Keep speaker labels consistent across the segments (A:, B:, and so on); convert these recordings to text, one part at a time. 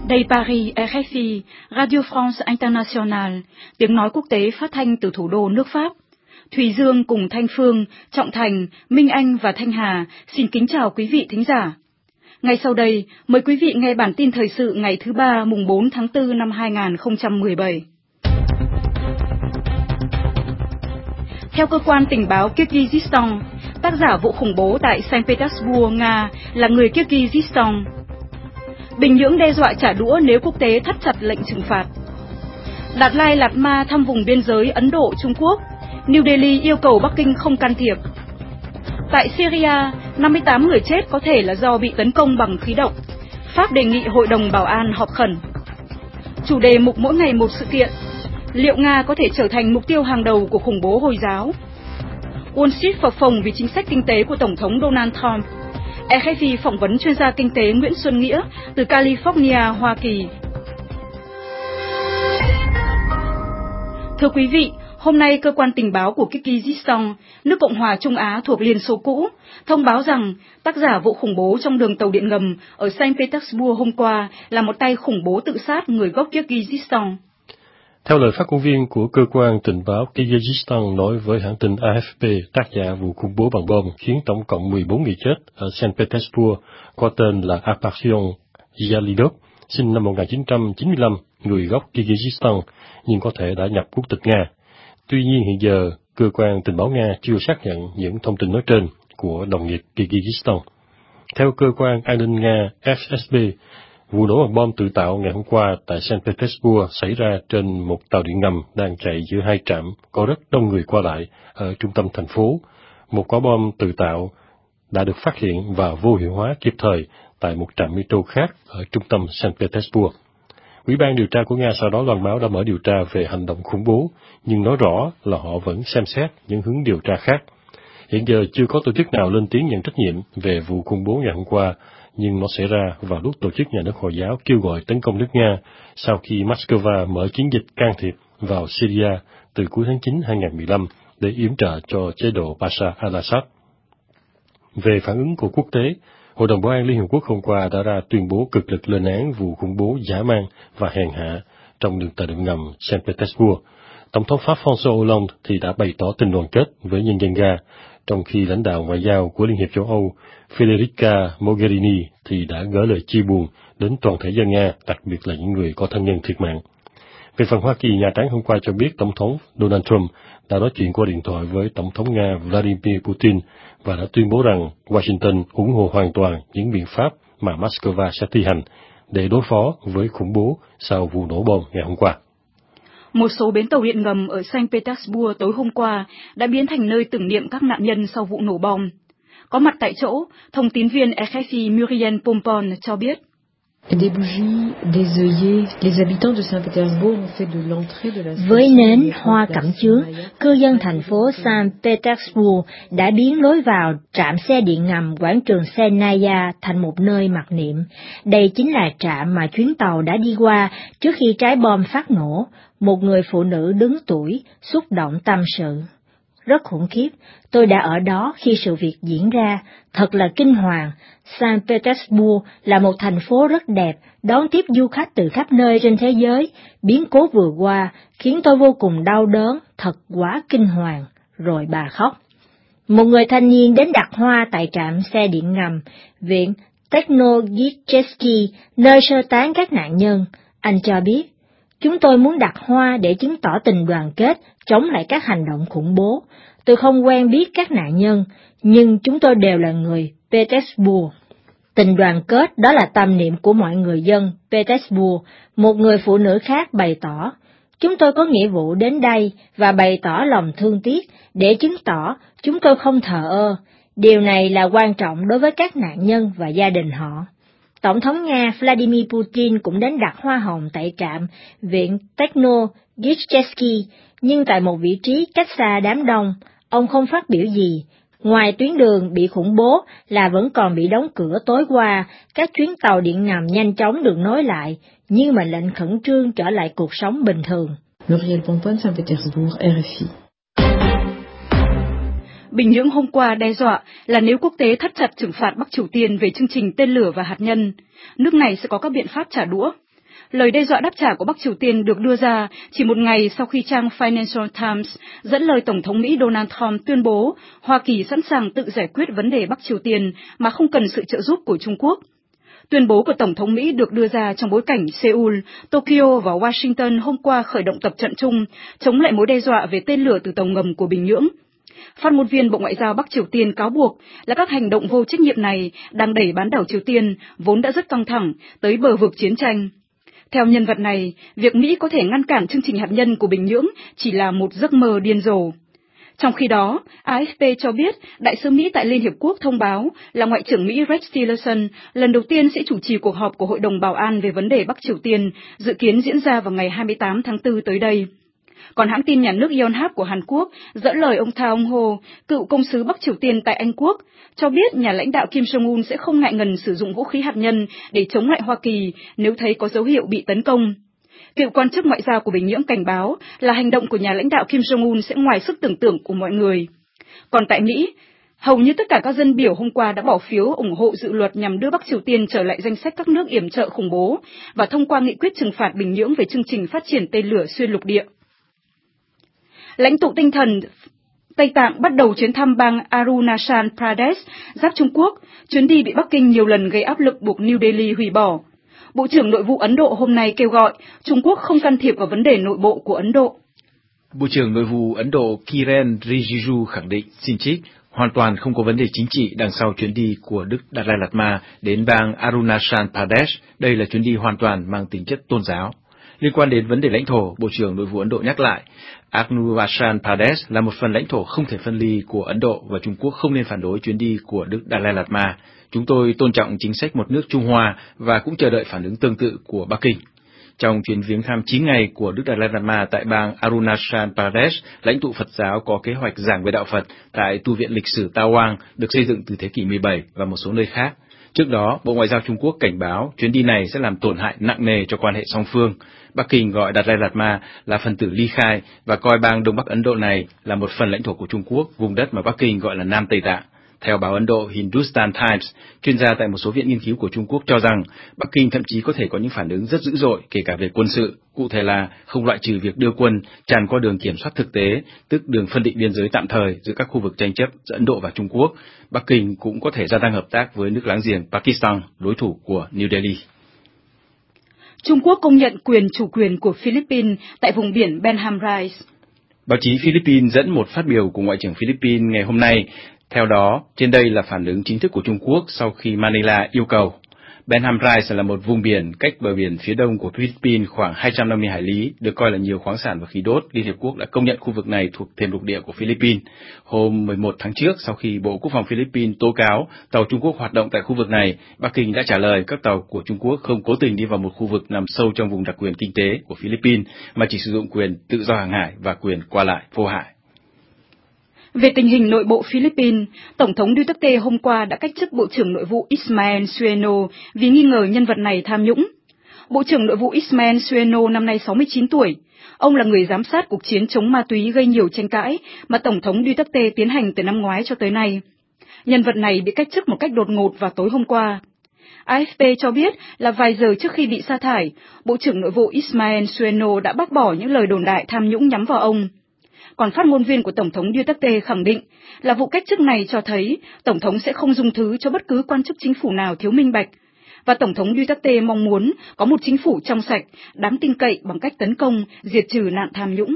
A: Đây Paris, RFI, Radio France International, tiếng nói quốc tế phát thanh từ thủ đô nước Pháp. Thùy Dương cùng Thanh Phương, Trọng Thành, Minh Anh và Thanh Hà xin kính chào quý vị thính giả. Ngay sau đây, mời quý vị nghe bản tin thời sự ngày thứ Ba mùng 4 tháng 4 năm 2017. Theo cơ quan tình báo Kyrgyzstan, tác giả vụ khủng bố tại Saint Petersburg, Nga là người Kyrgyzstan. Bình Nhưỡng đe dọa trả đũa nếu quốc tế thắt chặt lệnh trừng phạt. Đạt Lai Lạt Ma thăm vùng biên giới Ấn Độ-Trung Quốc, New Delhi yêu cầu Bắc Kinh không can thiệp. Tại Syria, 58 người chết có thể là do bị tấn công bằng khí độc. Pháp đề nghị Hội đồng Bảo an họp khẩn. Chủ đề mục mỗi ngày một sự kiện. Liệu Nga có thể trở thành mục tiêu hàng đầu của khủng bố Hồi giáo? Wall Street phập phồng vì chính sách kinh tế của Tổng thống Donald Trump. RFI phỏng vấn chuyên gia kinh tế Nguyễn Xuân Nghĩa từ California, Hoa Kỳ. Thưa quý vị, hôm nay cơ quan tình báo của Kyrgyzstan, nước Cộng hòa Trung Á thuộc Liên Xô cũ, thông báo rằng tác giả vụ khủng bố trong đường tàu điện ngầm ở Saint Petersburg hôm qua là một tay khủng bố tự sát người gốc Kyrgyzstan.
B: Theo lời phát ngôn viên của cơ quan tình báo Kyrgyzstan nói với hãng tin AFP, tác giả vụ khủng bố bằng bom khiến tổng cộng 14 người chết ở Saint Petersburg có tên là Aparsion Yalidov, sinh năm 1995, người gốc Kyrgyzstan, nhưng có thể đã nhập quốc tịch Nga. Tuy nhiên hiện giờ, cơ quan tình báo Nga chưa xác nhận những thông tin nói trên của đồng nghiệp Kyrgyzstan. Theo cơ quan an ninh Nga FSB, vụ nổ bằng bom tự tạo ngày hôm qua tại Saint Petersburg xảy ra trên một tàu điện ngầm đang chạy giữa hai trạm có rất đông người qua lại ở trung tâm thành phố. Một quả bom tự tạo đã được phát hiện và vô hiệu hóa kịp thời tại một trạm metro khác ở trung tâm Saint Petersburg. Ủy ban điều tra của Nga sau đó loan báo đã mở điều tra về hành động khủng bố, nhưng nói rõ là họ vẫn xem xét những hướng điều tra khác. Hiện giờ chưa có tổ chức nào lên tiếng nhận trách nhiệm về vụ khủng bố ngày hôm qua, nhưng nó xảy ra vào lúc tổ chức nhà nước Hồi giáo kêu gọi tấn công nước Nga sau khi Moscow mở chiến dịch can thiệp vào Syria từ cuối tháng 9 2015 để yểm trợ cho chế độ Bashar al-Assad. Về phản ứng của quốc tế, Hội đồng Bảo an Liên Hợp Quốc hôm qua đã ra tuyên bố cực lực lên án vụ khủng bố dã man và hèn hạ trong đường tàu điện ngầm Saint Petersburg. Tổng thống Pháp François Hollande thì đã bày tỏ tình đoàn kết với nhân dân Nga, trong khi lãnh đạo ngoại giao của Liên hiệp châu Âu Federica Mogherini thì đã gửi lời chia buồn đến toàn thể dân Nga, đặc biệt là những người có thân nhân thiệt mạng. Về phần Hoa Kỳ, Nhà Trắng hôm qua cho biết Tổng thống Donald Trump đã nói chuyện qua điện thoại với Tổng thống Nga Vladimir Putin và đã tuyên bố rằng Washington ủng hộ hoàn toàn những biện pháp mà Moscow sẽ thi hành để đối phó với khủng bố sau vụ nổ bom ngày hôm qua.
A: Một số bến tàu điện ngầm ở Saint Petersburg tối hôm qua đã biến thành nơi tưởng niệm các nạn nhân sau vụ nổ bom. Có mặt tại chỗ, thông tín viên RFI Muriel Pompon cho biết.
C: Với nến, hoa cẩm chướng, cư dân thành phố Saint Petersburg đã biến lối vào trạm xe điện ngầm quảng trường Senaya thành một nơi mặc niệm. Đây chính là trạm mà chuyến tàu đã đi qua trước khi trái bom phát nổ. Một người phụ nữ đứng tuổi, xúc động tâm sự. Rất khủng khiếp, tôi đã ở đó khi sự việc diễn ra, thật là kinh hoàng. Saint Petersburg là một thành phố rất đẹp, đón tiếp du khách từ khắp nơi trên thế giới. Biến cố vừa qua khiến tôi vô cùng đau đớn, thật quá kinh hoàng. Rồi bà khóc. Một người thanh niên đến đặt hoa tại trạm xe điện ngầm, viện Technogichesky, nơi sơ tán các nạn nhân. Anh cho biết, chúng tôi muốn đặt hoa để chứng tỏ tình đoàn kết, chống lại các hành động khủng bố. Tôi không quen biết các nạn nhân, nhưng chúng tôi đều là người Petersburg. Tình đoàn kết đó là tâm niệm của mọi người dân Petersburg. Một người phụ nữ khác bày tỏ, chúng tôi có nghĩa vụ đến đây và bày tỏ lòng thương tiếc để chứng tỏ chúng tôi không thờ ơ. Điều này là quan trọng đối với các nạn nhân và gia đình họ. Tổng thống Nga Vladimir Putin cũng đến đặt hoa hồng tại trạm viện Technogichesky, nhưng tại một vị trí cách xa đám đông, ông không phát biểu gì. Ngoài tuyến đường bị khủng bố là vẫn còn bị đóng cửa tối qua, các chuyến tàu điện ngầm nhanh chóng được nối lại, như mệnh lệnh khẩn trương trở lại cuộc sống bình thường.
D: Muriel Pompon, Saint Petersburg, RFI.
A: Bình Nhưỡng hôm qua đe dọa là nếu quốc tế thắt chặt trừng phạt Bắc Triều Tiên về chương trình tên lửa và hạt nhân, nước này sẽ có các biện pháp trả đũa. Lời đe dọa đáp trả của Bắc Triều Tiên được đưa ra chỉ một ngày sau khi trang Financial Times dẫn lời Tổng thống Mỹ Donald Trump tuyên bố Hoa Kỳ sẵn sàng tự giải quyết vấn đề Bắc Triều Tiên mà không cần sự trợ giúp của Trung Quốc. Tuyên bố của Tổng thống Mỹ được đưa ra trong bối cảnh Seoul, Tokyo và Washington hôm qua khởi động tập trận chung chống lại mối đe dọa về tên lửa từ tàu ngầm của Bình Nhưỡng. Phát ngôn viên Bộ Ngoại giao Bắc Triều Tiên cáo buộc là các hành động vô trách nhiệm này đang đẩy bán đảo Triều Tiên, vốn đã rất căng thẳng, tới bờ vực chiến tranh. Theo nhân vật này, việc Mỹ có thể ngăn cản chương trình hạt nhân của Bình Nhưỡng chỉ là một giấc mơ điên rồ. Trong khi đó, AFP cho biết Đại sứ Mỹ tại Liên Hiệp Quốc thông báo là Ngoại trưởng Mỹ Rex Tillerson lần đầu tiên sẽ chủ trì cuộc họp của Hội đồng Bảo an về vấn đề Bắc Triều Tiên, dự kiến diễn ra vào ngày 28 tháng 4 tới đây. Còn hãng tin nhà nước Yonhap của Hàn Quốc dẫn lời ông Tha Ông-ho, cựu công sứ Bắc Triều Tiên tại Anh Quốc, cho biết nhà lãnh đạo Kim Jong-un sẽ không ngại ngần sử dụng vũ khí hạt nhân để chống lại Hoa Kỳ nếu thấy có dấu hiệu bị tấn công. Cựu quan chức ngoại giao của Bình Nhưỡng cảnh báo là hành động của nhà lãnh đạo Kim Jong-un sẽ ngoài sức tưởng tượng của mọi người. Còn tại Mỹ, hầu như tất cả các dân biểu hôm qua đã bỏ phiếu ủng hộ dự luật nhằm đưa Bắc Triều Tiên trở lại danh sách các nước yểm trợ khủng bố và thông qua nghị quyết trừng phạt Bình Nhưỡng về chương trình phát triển tên lửa xuyên lục địa. Lãnh tụ tinh thần Tây Tạng bắt đầu chuyến thăm bang Arunachal Pradesh, giáp Trung Quốc. Chuyến đi bị Bắc Kinh nhiều lần gây áp lực buộc New Delhi hủy bỏ. Bộ trưởng Nội vụ Ấn Độ hôm nay kêu gọi Trung Quốc không can thiệp vào vấn đề nội bộ của Ấn Độ.
E: Bộ trưởng Nội vụ Ấn Độ Kiren Rijiju khẳng định xin trích hoàn toàn không có vấn đề chính trị đằng sau chuyến đi của Đức Dalai Lama đến bang Arunachal Pradesh. Đây là chuyến đi hoàn toàn mang tính chất tôn giáo. Liên quan đến vấn đề lãnh thổ, Bộ trưởng Nội vụ Ấn Độ nhắc lại, Arunachal Pradesh là một phần lãnh thổ không thể phân ly của Ấn Độ và Trung Quốc không nên phản đối chuyến đi của Đức Dalai Lama. Chúng tôi tôn trọng chính sách một nước Trung Hoa và cũng chờ đợi phản ứng tương tự của Bắc Kinh. Trong chuyến viếng thăm 9 ngày của Đức Dalai Lama tại bang Arunachal Pradesh, lãnh tụ Phật giáo có kế hoạch giảng về đạo Phật tại tu viện lịch sử Tawang được xây dựng từ thế kỷ 17 và một số nơi khác. Trước đó, Bộ Ngoại giao Trung Quốc cảnh báo chuyến đi này sẽ làm tổn hại nặng nề cho quan hệ song phương. Bắc Kinh gọi Dalai Lama là phần tử ly khai và coi bang Đông Bắc Ấn Độ này là một phần lãnh thổ của Trung Quốc, vùng đất mà Bắc Kinh gọi là Nam Tây Tạng. Theo báo Ấn Độ Hindustan Times, chuyên gia tại một số viện nghiên cứu của Trung Quốc cho rằng Bắc Kinh thậm chí có thể có những phản ứng rất dữ dội, kể cả về quân sự, cụ thể là không loại trừ việc đưa quân tràn qua đường kiểm soát thực tế, tức đường phân định biên giới tạm thời giữa các khu vực tranh chấp giữa Ấn Độ và Trung Quốc. Bắc Kinh cũng có thể gia tăng hợp tác với nước láng giềng Pakistan, đối thủ của New Delhi.
A: Trung Quốc công nhận quyền chủ quyền của Philippines tại vùng biển Benham Rise.
E: Báo chí Philippines dẫn một phát biểu của Ngoại trưởng Philippines ngày hôm nay. Theo đó, trên đây là phản ứng chính thức của Trung Quốc sau khi Manila yêu cầu. Benham Rise là một vùng biển cách bờ biển phía đông của Philippines khoảng 250 hải lý, được coi là nhiều khoáng sản và khí đốt. Liên Hiệp Quốc đã công nhận khu vực này thuộc thềm lục địa của Philippines. Hôm 11 tháng trước, sau khi Bộ Quốc phòng Philippines tố cáo tàu Trung Quốc hoạt động tại khu vực này, Bắc Kinh đã trả lời các tàu của Trung Quốc không cố tình đi vào một khu vực nằm sâu trong vùng đặc quyền kinh tế của Philippines, mà chỉ sử dụng quyền tự do hàng hải và quyền qua lại vô hại.
A: Về tình hình nội bộ Philippines, Tổng thống Duterte hôm qua đã cách chức Bộ trưởng Nội vụ Ismael Sueno vì nghi ngờ nhân vật này tham nhũng. Bộ trưởng Nội vụ Ismael Sueno năm nay 69 tuổi. Ông là người giám sát cuộc chiến chống ma túy gây nhiều tranh cãi mà Tổng thống Duterte tiến hành từ năm ngoái cho tới nay. Nhân vật này bị cách chức một cách đột ngột vào tối hôm qua. AFP cho biết là vài giờ trước khi bị sa thải, Bộ trưởng Nội vụ Ismael Sueno đã bác bỏ những lời đồn đại tham nhũng nhắm vào ông. Còn phát ngôn viên của Tổng thống Duterte khẳng định là vụ cách chức này cho thấy Tổng thống sẽ không dung thứ cho bất cứ quan chức chính phủ nào thiếu minh bạch, và Tổng thống Duterte mong muốn có một chính phủ trong sạch, đáng tin cậy bằng cách tấn công, diệt trừ nạn tham nhũng.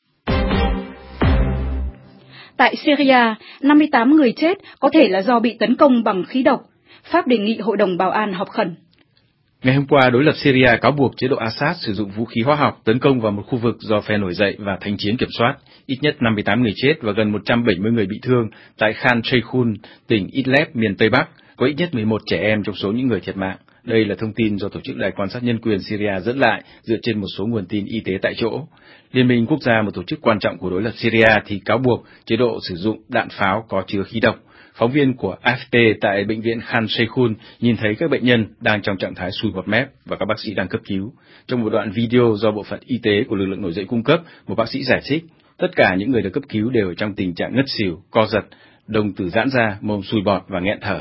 A: Tại Syria, 58 người chết có thể là do bị tấn công bằng khí độc. Pháp đề nghị Hội đồng Bảo an họp khẩn.
E: Ngày hôm qua, đối lập Syria cáo buộc chế độ Assad sử dụng vũ khí hóa học tấn công vào một khu vực do phe nổi dậy và thánh chiến kiểm soát. Ít nhất 58 người chết và gần 170 người bị thương tại Khan Sheikhun, tỉnh Idlib, miền Tây Bắc. Có ít nhất 11 trẻ em trong số những người thiệt mạng. Đây là thông tin do Tổ chức Đài quan sát nhân quyền Syria dẫn lại dựa trên một số nguồn tin y tế tại chỗ. Liên minh quốc gia, một tổ chức quan trọng của đối lập Syria, thì cáo buộc chế độ sử dụng đạn pháo có chứa khí độc. Phóng viên của AFP tại bệnh viện Khan Sheikhun nhìn thấy các bệnh nhân đang trong trạng thái sùi bọt mép và các bác sĩ đang cấp cứu. Trong một đoạn video do bộ phận y tế của lực lượng nổi dậy cung cấp, một bác sĩ giải thích, tất cả những người được cấp cứu đều ở trong tình trạng ngất xỉu, co giật, đồng tử giãn ra, mồm sùi bọt và nghẹn thở.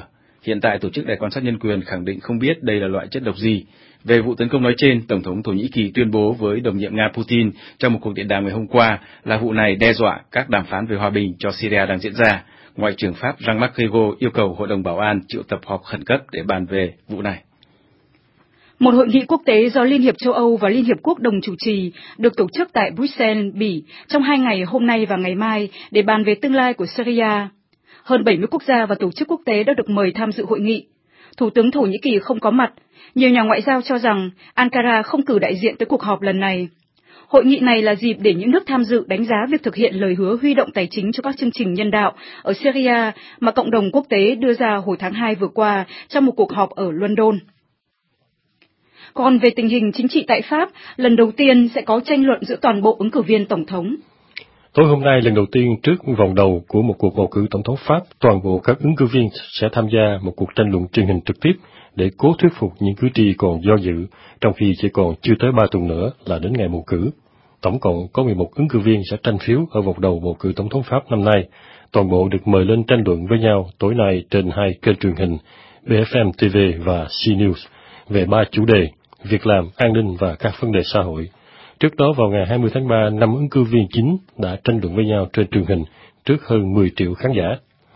E: Hiện tại, Tổ chức Đài quan sát nhân quyền khẳng định không biết đây là loại chất độc gì. Về vụ tấn công nói trên, Tổng thống Thổ Nhĩ Kỳ tuyên bố với đồng nhiệm Nga Putin trong một cuộc điện đàm ngày hôm qua là vụ này đe dọa các đàm phán về hòa bình cho Syria đang diễn ra. Ngoại trưởng Pháp Jean-Marc Ayrault yêu cầu Hội đồng Bảo an triệu tập họp khẩn cấp để bàn về vụ này.
A: Một hội nghị quốc tế do Liên hiệp châu Âu và Liên hiệp quốc đồng chủ trì được tổ chức tại Bruxelles, Bỉ trong 2 ngày hôm nay và ngày mai để bàn về tương lai của Syria. Hơn 70 quốc gia và tổ chức quốc tế đã được mời tham dự hội nghị. Thủ tướng Thổ Nhĩ Kỳ không có mặt. Nhiều nhà ngoại giao cho rằng Ankara không cử đại diện tới cuộc họp lần này. Hội nghị này là dịp để những nước tham dự đánh giá việc thực hiện lời hứa huy động tài chính cho các chương trình nhân đạo ở Syria mà cộng đồng quốc tế đưa ra hồi tháng 2 vừa qua trong một cuộc họp ở London. Còn về tình hình chính trị tại Pháp, lần đầu tiên sẽ có tranh luận giữa toàn bộ ứng cử viên tổng thống.
B: Tối hôm nay, lần đầu tiên trước vòng đầu của một cuộc bầu cử tổng thống Pháp, toàn bộ các ứng cử viên sẽ tham gia một cuộc tranh luận truyền hình trực tiếp để cố thuyết phục những cử tri còn do dự, trong khi chỉ còn chưa tới 3 tuần nữa là đến ngày bầu cử. Tổng cộng có 11 ứng cử viên sẽ tranh phiếu ở vòng đầu bầu cử tổng thống Pháp năm nay. Toàn bộ được mời lên tranh luận với nhau tối nay trên 2 kênh truyền hình BFM TV và CNews về 3 chủ đề: việc làm, an ninh và các vấn đề xã hội. Trước đó vào ngày 20 tháng 3, 5 ứng cử viên chính đã tranh luận với nhau trên truyền hình trước hơn 10 triệu khán giả.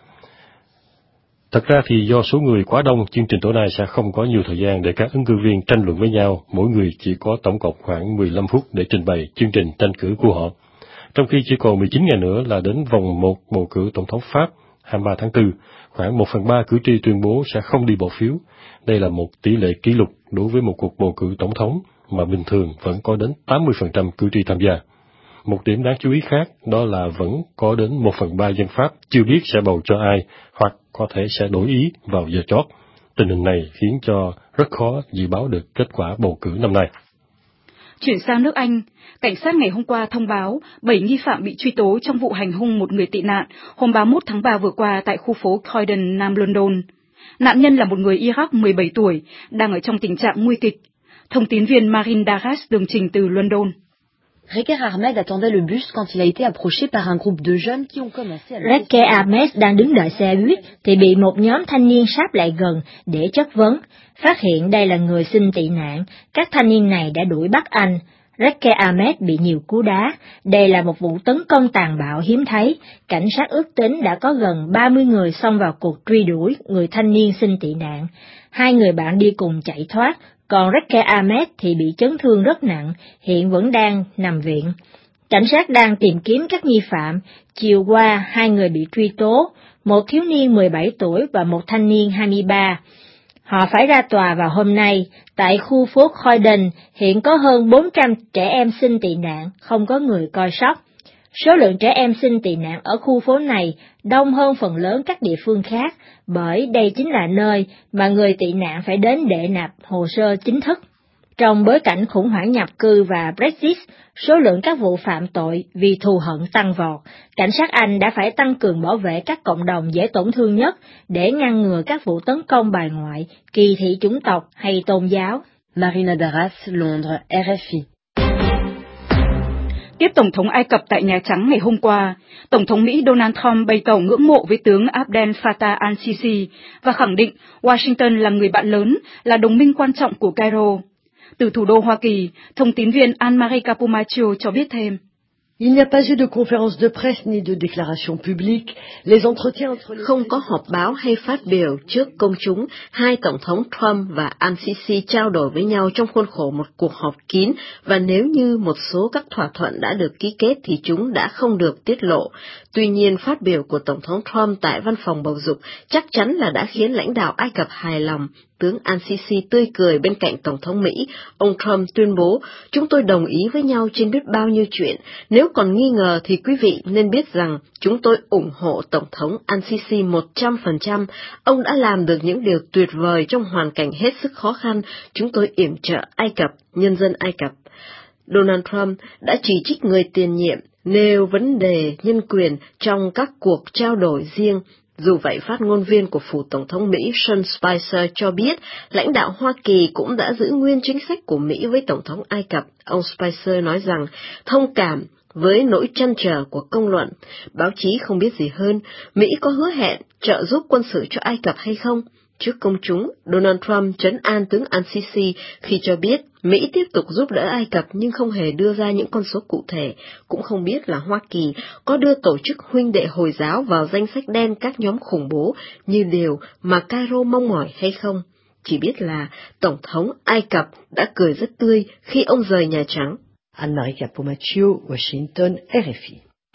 B: Thật ra thì do số người quá đông, chương trình tối nay sẽ không có nhiều thời gian để các ứng cử viên tranh luận với nhau, mỗi người chỉ có tổng cộng khoảng 15 phút để trình bày chương trình tranh cử của họ. Trong khi chỉ còn 19 ngày nữa là đến vòng 1 bầu cử tổng thống Pháp 23 tháng 4, khoảng 1/3 cử tri tuyên bố sẽ không đi bỏ phiếu. Đây là một tỷ lệ kỷ lục đối với một cuộc bầu cử tổng thống mà bình thường vẫn có đến 80% cử tri tham gia. Một điểm đáng chú ý khác đó là vẫn có đến 1/3 dân Pháp chưa biết sẽ bầu cho ai hoặc có thể sẽ đổi ý vào giờ chót. Tình hình này khiến cho rất khó dự báo được kết quả bầu cử năm nay.
A: Chuyển sang nước Anh, cảnh sát ngày hôm qua thông báo 7 nghi phạm bị truy tố trong vụ hành hung một người tị nạn hôm 31 tháng 3 vừa qua tại khu phố Croydon, Nam London. Nạn nhân là một người Iraq 17 tuổi, đang ở trong tình trạng nguy kịch. Thông tín viên Marine Darras tường trình từ London.
F: Reker Ahmed attendait le bus quand il a été approché par un groupe de jeunes qui ont commencé à...
C: Reker Ahmed đang đứng đợi xe buýt thì bị một nhóm thanh niên sáp lại gần để chất vấn. Phát hiện đây là người xin tị nạn, các thanh niên này đã đuổi bắt anh. Reker Ahmed bị nhiều cú đá. Đây là một vụ tấn công tàn bạo hiếm thấy. Cảnh sát ước tính đã có gần 30 người xông vào cuộc truy đuổi người thanh niên xin tị nạn. 2 người bạn đi cùng chạy thoát, còn Reker Ahmed thì bị chấn thương rất nặng, hiện vẫn đang nằm viện. Cảnh sát đang tìm kiếm các nghi phạm. Chiều qua, 2 người bị truy tố, một thiếu niên 17 tuổi và một thanh niên 23. Họ phải ra tòa vào hôm nay. Tại khu phố Croydon, hiện có hơn 400 trẻ em xin tị nạn, không có người coi sóc. Số lượng trẻ em xin tị nạn ở khu phố này đông hơn phần lớn các địa phương khác, bởi đây chính là nơi mà người tị nạn phải đến để nộp hồ sơ chính thức. Trong bối cảnh khủng hoảng nhập cư và Brexit, số lượng các vụ phạm tội vì thù hận tăng vọt, cảnh sát Anh đã phải tăng cường bảo vệ các cộng đồng dễ tổn thương nhất để ngăn ngừa các vụ tấn công bài ngoại, kỳ thị chủng tộc hay tôn giáo.
F: Marina Darras, Londres, RFI.
A: Tiếp Tổng thống Ai Cập tại Nhà Trắng ngày hôm qua, Tổng thống Mỹ Donald Trump bày tỏ ngưỡng mộ với tướng Abdel Fattah al-Sisi và khẳng định Washington là người bạn lớn, là đồng minh quan trọng của Cairo. Từ thủ đô Hoa Kỳ, thông tín viên Anne-Marie Capomaccio cho biết thêm.
G: Il n'y a pas eu de conférence de presse ni de déclaration publique. Les entretiens entre les...
H: Không có họp báo hay phát biểu trước công chúng. Hai Tổng thống Trump và al-Sisi trao đổi với nhau trong khuôn khổ một cuộc họp kín, và nếu như một số các thỏa thuận đã được ký kết thì chúng đã không được tiết lộ. Tuy nhiên, phát biểu của Tổng thống Trump tại văn phòng bầu dục chắc chắn là đã khiến lãnh đạo Ai Cập hài lòng. Tướng al-Sisi tươi cười bên cạnh Tổng thống Mỹ. Ông Trump tuyên bố, chúng tôi đồng ý với nhau trên biết bao nhiêu chuyện. Nếu còn nghi ngờ thì quý vị nên biết rằng chúng tôi ủng hộ Tổng thống al-Sisi 100%. Ông đã làm được những điều tuyệt vời trong hoàn cảnh hết sức khó khăn. Chúng tôi yểm trợ Ai Cập, nhân dân Ai Cập. Donald Trump đã chỉ trích người tiền nhiệm, nêu vấn đề nhân quyền trong các cuộc trao đổi riêng. Dù vậy, phát ngôn viên của phủ Tổng thống Mỹ Sean Spicer cho biết lãnh đạo Hoa Kỳ cũng đã giữ nguyên chính sách của Mỹ với Tổng thống Ai Cập. Ông Spicer nói rằng thông cảm với nỗi trăn trở của công luận. Báo chí không biết gì hơn, Mỹ có hứa hẹn trợ giúp quân sự cho Ai Cập hay không? trước công chúng, Donald Trump trấn an tướng al-Sisi khi cho biết Mỹ tiếp tục giúp đỡ Ai Cập nhưng không hề đưa ra những con số cụ thể, cũng không biết là Hoa Kỳ có đưa tổ chức huynh đệ Hồi giáo vào danh sách đen các nhóm khủng bố như điều mà Cairo mong mỏi hay không. Chỉ biết là Tổng thống Ai Cập đã cười rất tươi khi ông rời Nhà Trắng.
G: Anne-Marie Capomaccio, Washington, RFI.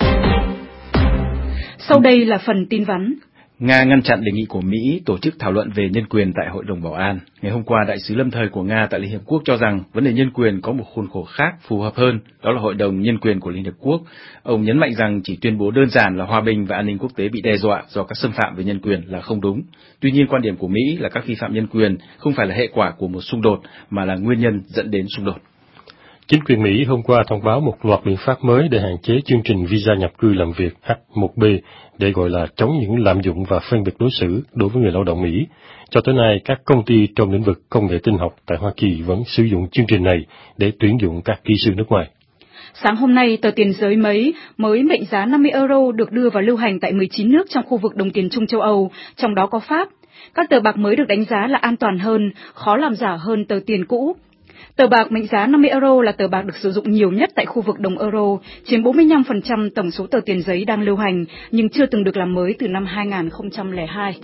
A: Sau đây là phần tin vắn.
E: Nga ngăn chặn đề nghị của Mỹ tổ chức thảo luận về nhân quyền tại Hội đồng Bảo an. Ngày hôm qua, đại sứ lâm thời của Nga tại Liên Hiệp Quốc cho rằng vấn đề nhân quyền có một khuôn khổ khác phù hợp hơn, đó là Hội đồng Nhân quyền của Liên Hiệp Quốc. Ông nhấn mạnh rằng chỉ tuyên bố đơn giản là hòa bình và an ninh quốc tế bị đe dọa do các xâm phạm về nhân quyền là không đúng. Tuy nhiên, quan điểm của Mỹ là các vi phạm nhân quyền không phải là hệ quả của một xung đột, mà là nguyên nhân dẫn đến xung đột.
B: Chính quyền Mỹ hôm qua thông báo một loạt biện pháp mới để hạn chế chương trình visa nhập cư làm việc H-1B, để gọi là chống những lạm dụng và phân biệt đối xử đối với người lao động Mỹ. Cho tới nay, các công ty trong lĩnh vực công nghệ tin học tại Hoa Kỳ vẫn sử dụng chương trình này để tuyển dụng các kỹ sư nước ngoài.
A: Sáng hôm nay, tờ tiền giới mới mệnh giá 50 euro được đưa vào lưu hành tại 19 nước trong khu vực đồng tiền chung châu Âu, trong đó có Pháp. Các tờ bạc mới được đánh giá là an toàn hơn, khó làm giả hơn tờ tiền cũ. Tờ bạc mệnh giá 50 euro là tờ bạc được sử dụng nhiều nhất tại khu vực đồng euro, chiếm 45% tổng số tờ tiền giấy đang lưu hành, nhưng chưa từng được làm mới từ năm 2002.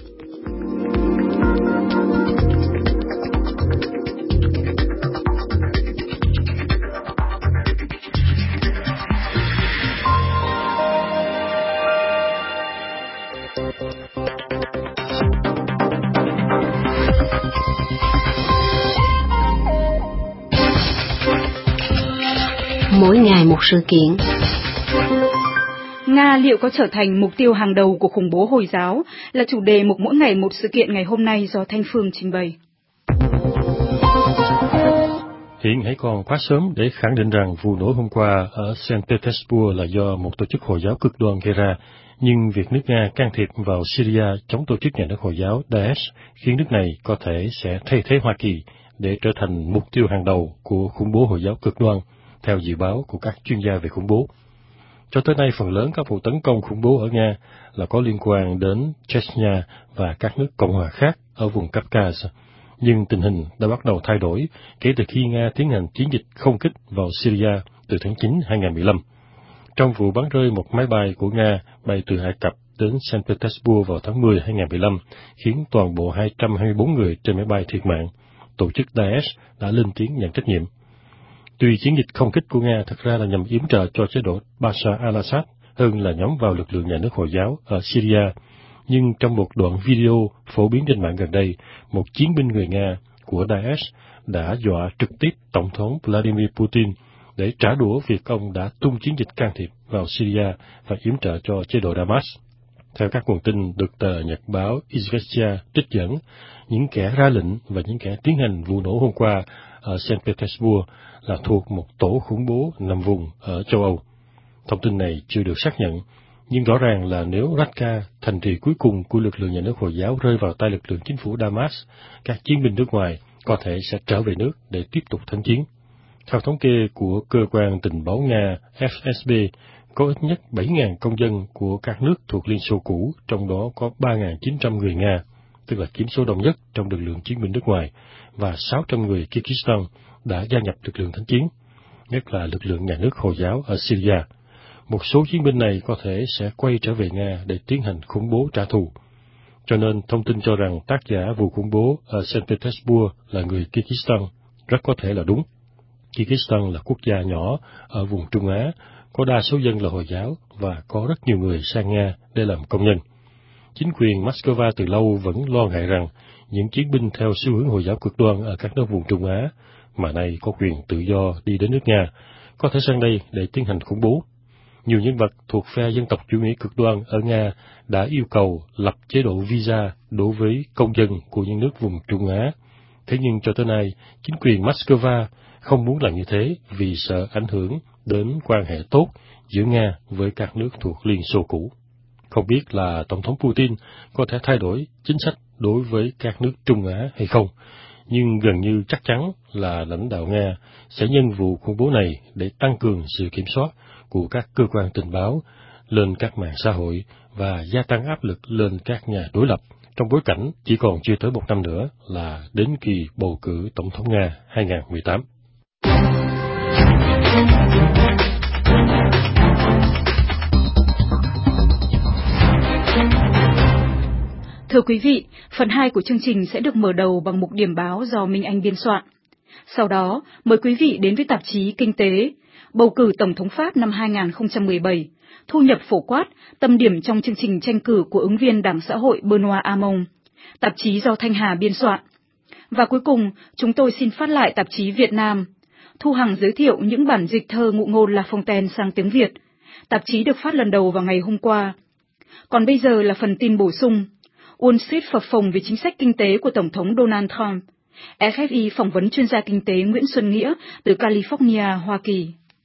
H: Mỗi ngày một sự kiện.
A: Nga liệu có trở thành mục tiêu hàng đầu của khủng bố Hồi giáo là chủ đề mục mỗi ngày một sự kiện ngày hôm nay do Thanh Phương trình bày.
B: Hiện hãy còn quá sớm để khẳng định rằng vụ nổ hôm qua ở Saint Petersburg là do một tổ chức Hồi giáo cực đoan gây ra, nhưng việc nước Nga can thiệp vào Syria chống tổ chức nhà nước Hồi giáo Daesh khiến nước này có thể sẽ thay thế Hoa Kỳ để trở thành mục tiêu hàng đầu của khủng bố Hồi giáo cực đoan, theo dự báo của các chuyên gia về khủng bố. Cho tới nay, phần lớn các vụ tấn công khủng bố ở Nga là có liên quan đến Chechnya và các nước Cộng hòa khác ở vùng Kafkaz. Nhưng tình hình đã bắt đầu thay đổi kể từ khi Nga tiến hành chiến dịch không kích vào Syria từ tháng 9 2015. Trong vụ bắn rơi một máy bay của Nga bay từ Ai Cập đến Saint Petersburg vào tháng 10 2015, khiến toàn bộ 224 người trên máy bay thiệt mạng, tổ chức Daesh đã lên tiếng nhận trách nhiệm. Tuy chiến dịch không kích của Nga thực ra là nhằm yểm trợ cho chế độ Bashar al-Assad hơn là nhắm vào lực lượng nhà nước Hồi giáo ở Syria, nhưng trong một đoạn video phổ biến trên mạng gần đây, một chiến binh người Nga của Daesh đã dọa trực tiếp Tổng thống Vladimir Putin để trả đũa việc ông đã tung chiến dịch can thiệp vào Syria và yểm trợ cho chế độ Damas. Theo các nguồn tin được tờ nhật báo Izvestia trích dẫn, những kẻ ra lệnh và những kẻ tiến hành vụ nổ hôm qua ở Saint Petersburg là thuộc một tổ khủng bố nằm vùng ở châu Âu. Thông tin này chưa được xác nhận, nhưng rõ ràng là nếu Raqqa, thành trì cuối cùng của lực lượng nhà nước Hồi giáo, rơi vào tay lực lượng chính phủ Damas, các chiến binh nước ngoài có thể sẽ trở về nước để tiếp tục thánh chiến. Theo thống kê của cơ quan tình báo Nga FSB, có ít nhất 7.000 công dân của các nước thuộc Liên Xô cũ, trong đó có 3.900 người Nga, tức là chiếm số đông nhất trong lực lượng chiến binh nước ngoài, và 600 người Kyrgyzstan đã gia nhập lực lượng thánh chiến, nhất là lực lượng nhà nước Hồi giáo ở Syria. Một số chiến binh này có thể sẽ quay trở về Nga để tiến hành khủng bố trả thù. Cho nên, thông tin cho rằng tác giả vụ khủng bố ở Saint Petersburg là người Kyrgyzstan rất có thể là đúng. Kyrgyzstan là quốc gia nhỏ ở vùng Trung Á, có đa số dân là Hồi giáo và có rất nhiều người sang Nga để làm công nhân. Chính quyền Moscow từ lâu vẫn lo ngại rằng những chiến binh theo xu hướng Hồi giáo cực đoan ở các nước vùng Trung Á, mà nay có quyền tự do đi đến nước Nga, có thể sang đây để tiến hành khủng bố. Nhiều nhân vật thuộc phe dân tộc chủ nghĩa cực đoan ở Nga đã yêu cầu lập chế độ visa đối với công dân của những nước vùng Trung Á. Thế nhưng cho tới nay, chính quyền Moscow không muốn làm như thế vì sợ ảnh hưởng đến quan hệ tốt giữa Nga với các nước thuộc Liên Xô cũ. Không biết là Tổng thống Putin có thể thay đổi chính sách đối với các nước Trung Á hay không, nhưng gần như chắc chắn là lãnh đạo Nga sẽ nhân vụ khủng bố này để tăng cường sự kiểm soát của các cơ quan tình báo lên các mạng xã hội và gia tăng áp lực lên các nhà đối lập trong bối cảnh chỉ còn chưa tới một năm nữa là đến kỳ bầu cử Tổng thống Nga 2018.
A: Thưa quý vị, phần 2 của chương trình sẽ được mở đầu bằng mục điểm báo do Minh Anh biên soạn. Sau đó, mời quý vị đến với tạp chí Kinh tế, bầu cử Tổng thống Pháp năm 2017, thu nhập phổ quát, tâm điểm trong chương trình tranh cử của ứng viên Đảng Xã hội Benoît Hamon, tạp chí do Thanh Hà biên soạn. Và cuối cùng, chúng tôi xin phát lại tạp chí Việt Nam. Thu Hằng giới thiệu những bản dịch thơ ngụ ngôn La Fontaine sang tiếng Việt. Tạp chí được phát lần đầu vào ngày hôm qua. Còn bây giờ là phần tin bổ sung. Wall Street phập phồng về chính sách kinh tế của Tổng thống Donald Trump. FFI phỏng vấn chuyên gia kinh tế Nguyễn Xuân Nghĩa từ California, Hoa Kỳ.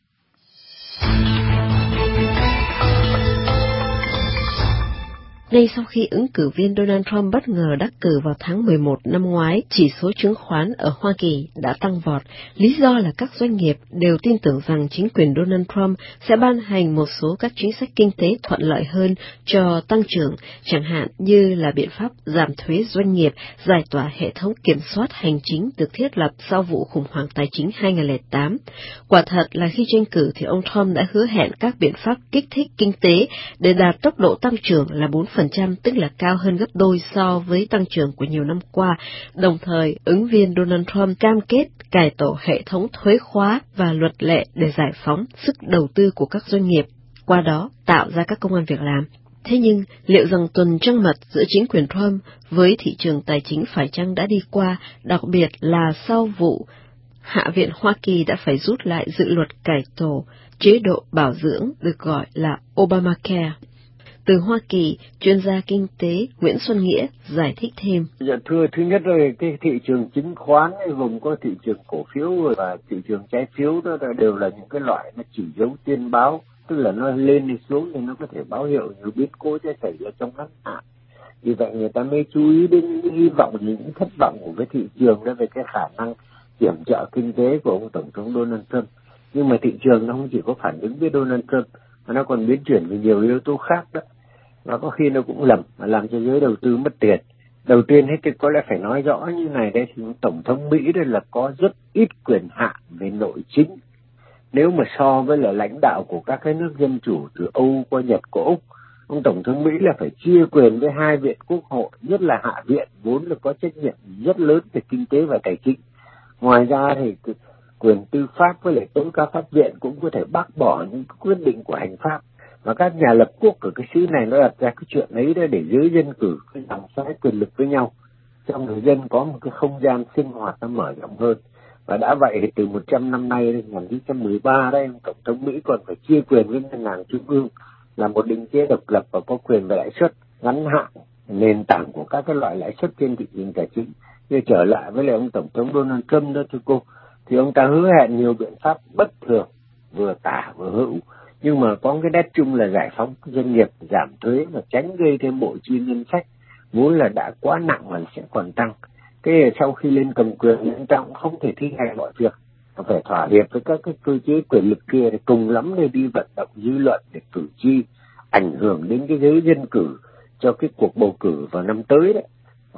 H: Ngay sau khi ứng cử viên Donald Trump bất ngờ đắc cử vào tháng 11 năm ngoái, chỉ số chứng khoán ở Hoa Kỳ đã tăng vọt. Lý do là các doanh nghiệp đều tin tưởng rằng chính quyền Donald Trump sẽ ban hành một số các chính sách kinh tế thuận lợi hơn cho tăng trưởng, chẳng hạn như là biện pháp giảm thuế doanh nghiệp, giải tỏa hệ thống kiểm soát hành chính được thiết lập sau vụ khủng hoảng tài chính 2008. Quả thật là khi tranh cử thì ông Trump đã hứa hẹn các biện pháp kích thích kinh tế để đạt tốc độ tăng trưởng là 4%, tức là cao hơn gấp đôi so với tăng trưởng của nhiều năm qua. Đồng thời, ứng viên Donald Trump cam kết cải tổ hệ thống thuế khóa và luật lệ để giải phóng sức đầu tư của các doanh nghiệp, qua đó tạo ra các công ăn việc làm. Thế nhưng, liệu rằng tuần trăng mật giữa chính quyền Trump với thị trường tài chính phải chăng đã đi qua, đặc biệt là sau vụ Hạ viện Hoa Kỳ đã phải rút lại dự luật cải tổ chế độ bảo dưỡng được gọi là Obamacare? Từ Hoa Kỳ, chuyên gia kinh tế Nguyễn Xuân Nghĩa giải thích thêm.
I: Dạ thưa, thứ nhất là cái thị trường chứng khoán gồm có thị trường cổ phiếu và thị trường trái phiếu, đó đều là những cái loại nó chỉ dấu tiên báo, tức là nó lên đi xuống thì nó có thể báo hiệu nhiều biến cố sẽ xảy ra trong ngắn hạn. Vì vậy người ta mới chú ý đến những hy vọng, những thất vọng của cái thị trường đó về cái khả năng kiểm trợ kinh tế của ông Tổng thống Donald Trump. Nhưng mà thị trường nó không chỉ có phản ứng với Donald Trump, mà nó còn biến chuyển về nhiều yếu tố khác đó. Và có khi nó cũng lầm mà làm cho giới đầu tư mất tiền. Đầu tiên hết thì có lẽ phải nói rõ như này đây, thì Tổng thống Mỹ đây là có rất ít quyền hạn về nội chính. Nếu mà so với là lãnh đạo của các cái nước dân chủ từ Âu qua Nhật của Úc, ông Tổng thống Mỹ là phải chia quyền với hai viện quốc hội, nhất là Hạ viện, vốn là có trách nhiệm rất lớn về kinh tế và tài chính. Ngoài ra thì quyền tư pháp với lại tối cao pháp viện cũng có thể bác bỏ những quyết định của hành pháp. Và các nhà lập quốc ở cái xứ này nó đặt ra cái chuyện ấy đó để giới dân cử cái giằng xé quyền lực với nhau, cho người dân có một cái không gian sinh hoạt nó mở rộng hơn. Và đã vậy thì từ 100 năm nay đến 1913 đây, Tổng thống Mỹ còn phải chia quyền với ngân hàng trung ương là một định chế độc lập và có quyền về lãi suất ngắn hạn, nền tảng của các cái loại lãi suất trên thị trường tài chính. Như trở lại với lại ông Tổng thống Donald Trump đó thưa cô, thì ông ta hứa hẹn nhiều biện pháp bất thường, vừa tả vừa hữu, nhưng mà có cái nét chung là giải phóng doanh nghiệp, giảm thuế và tránh gây thêm bộ chi ngân sách vốn là đã quá nặng và sẽ còn tăng. Cái sau khi lên cầm quyền, ông ta cũng không thể thi hành mọi việc, phải thỏa hiệp với các cái cơ chế quyền lực kia để cùng lắm để đi vận động dư luận để cử tri, ảnh hưởng đến cái giới dân cử cho cái cuộc bầu cử vào năm tới đấy,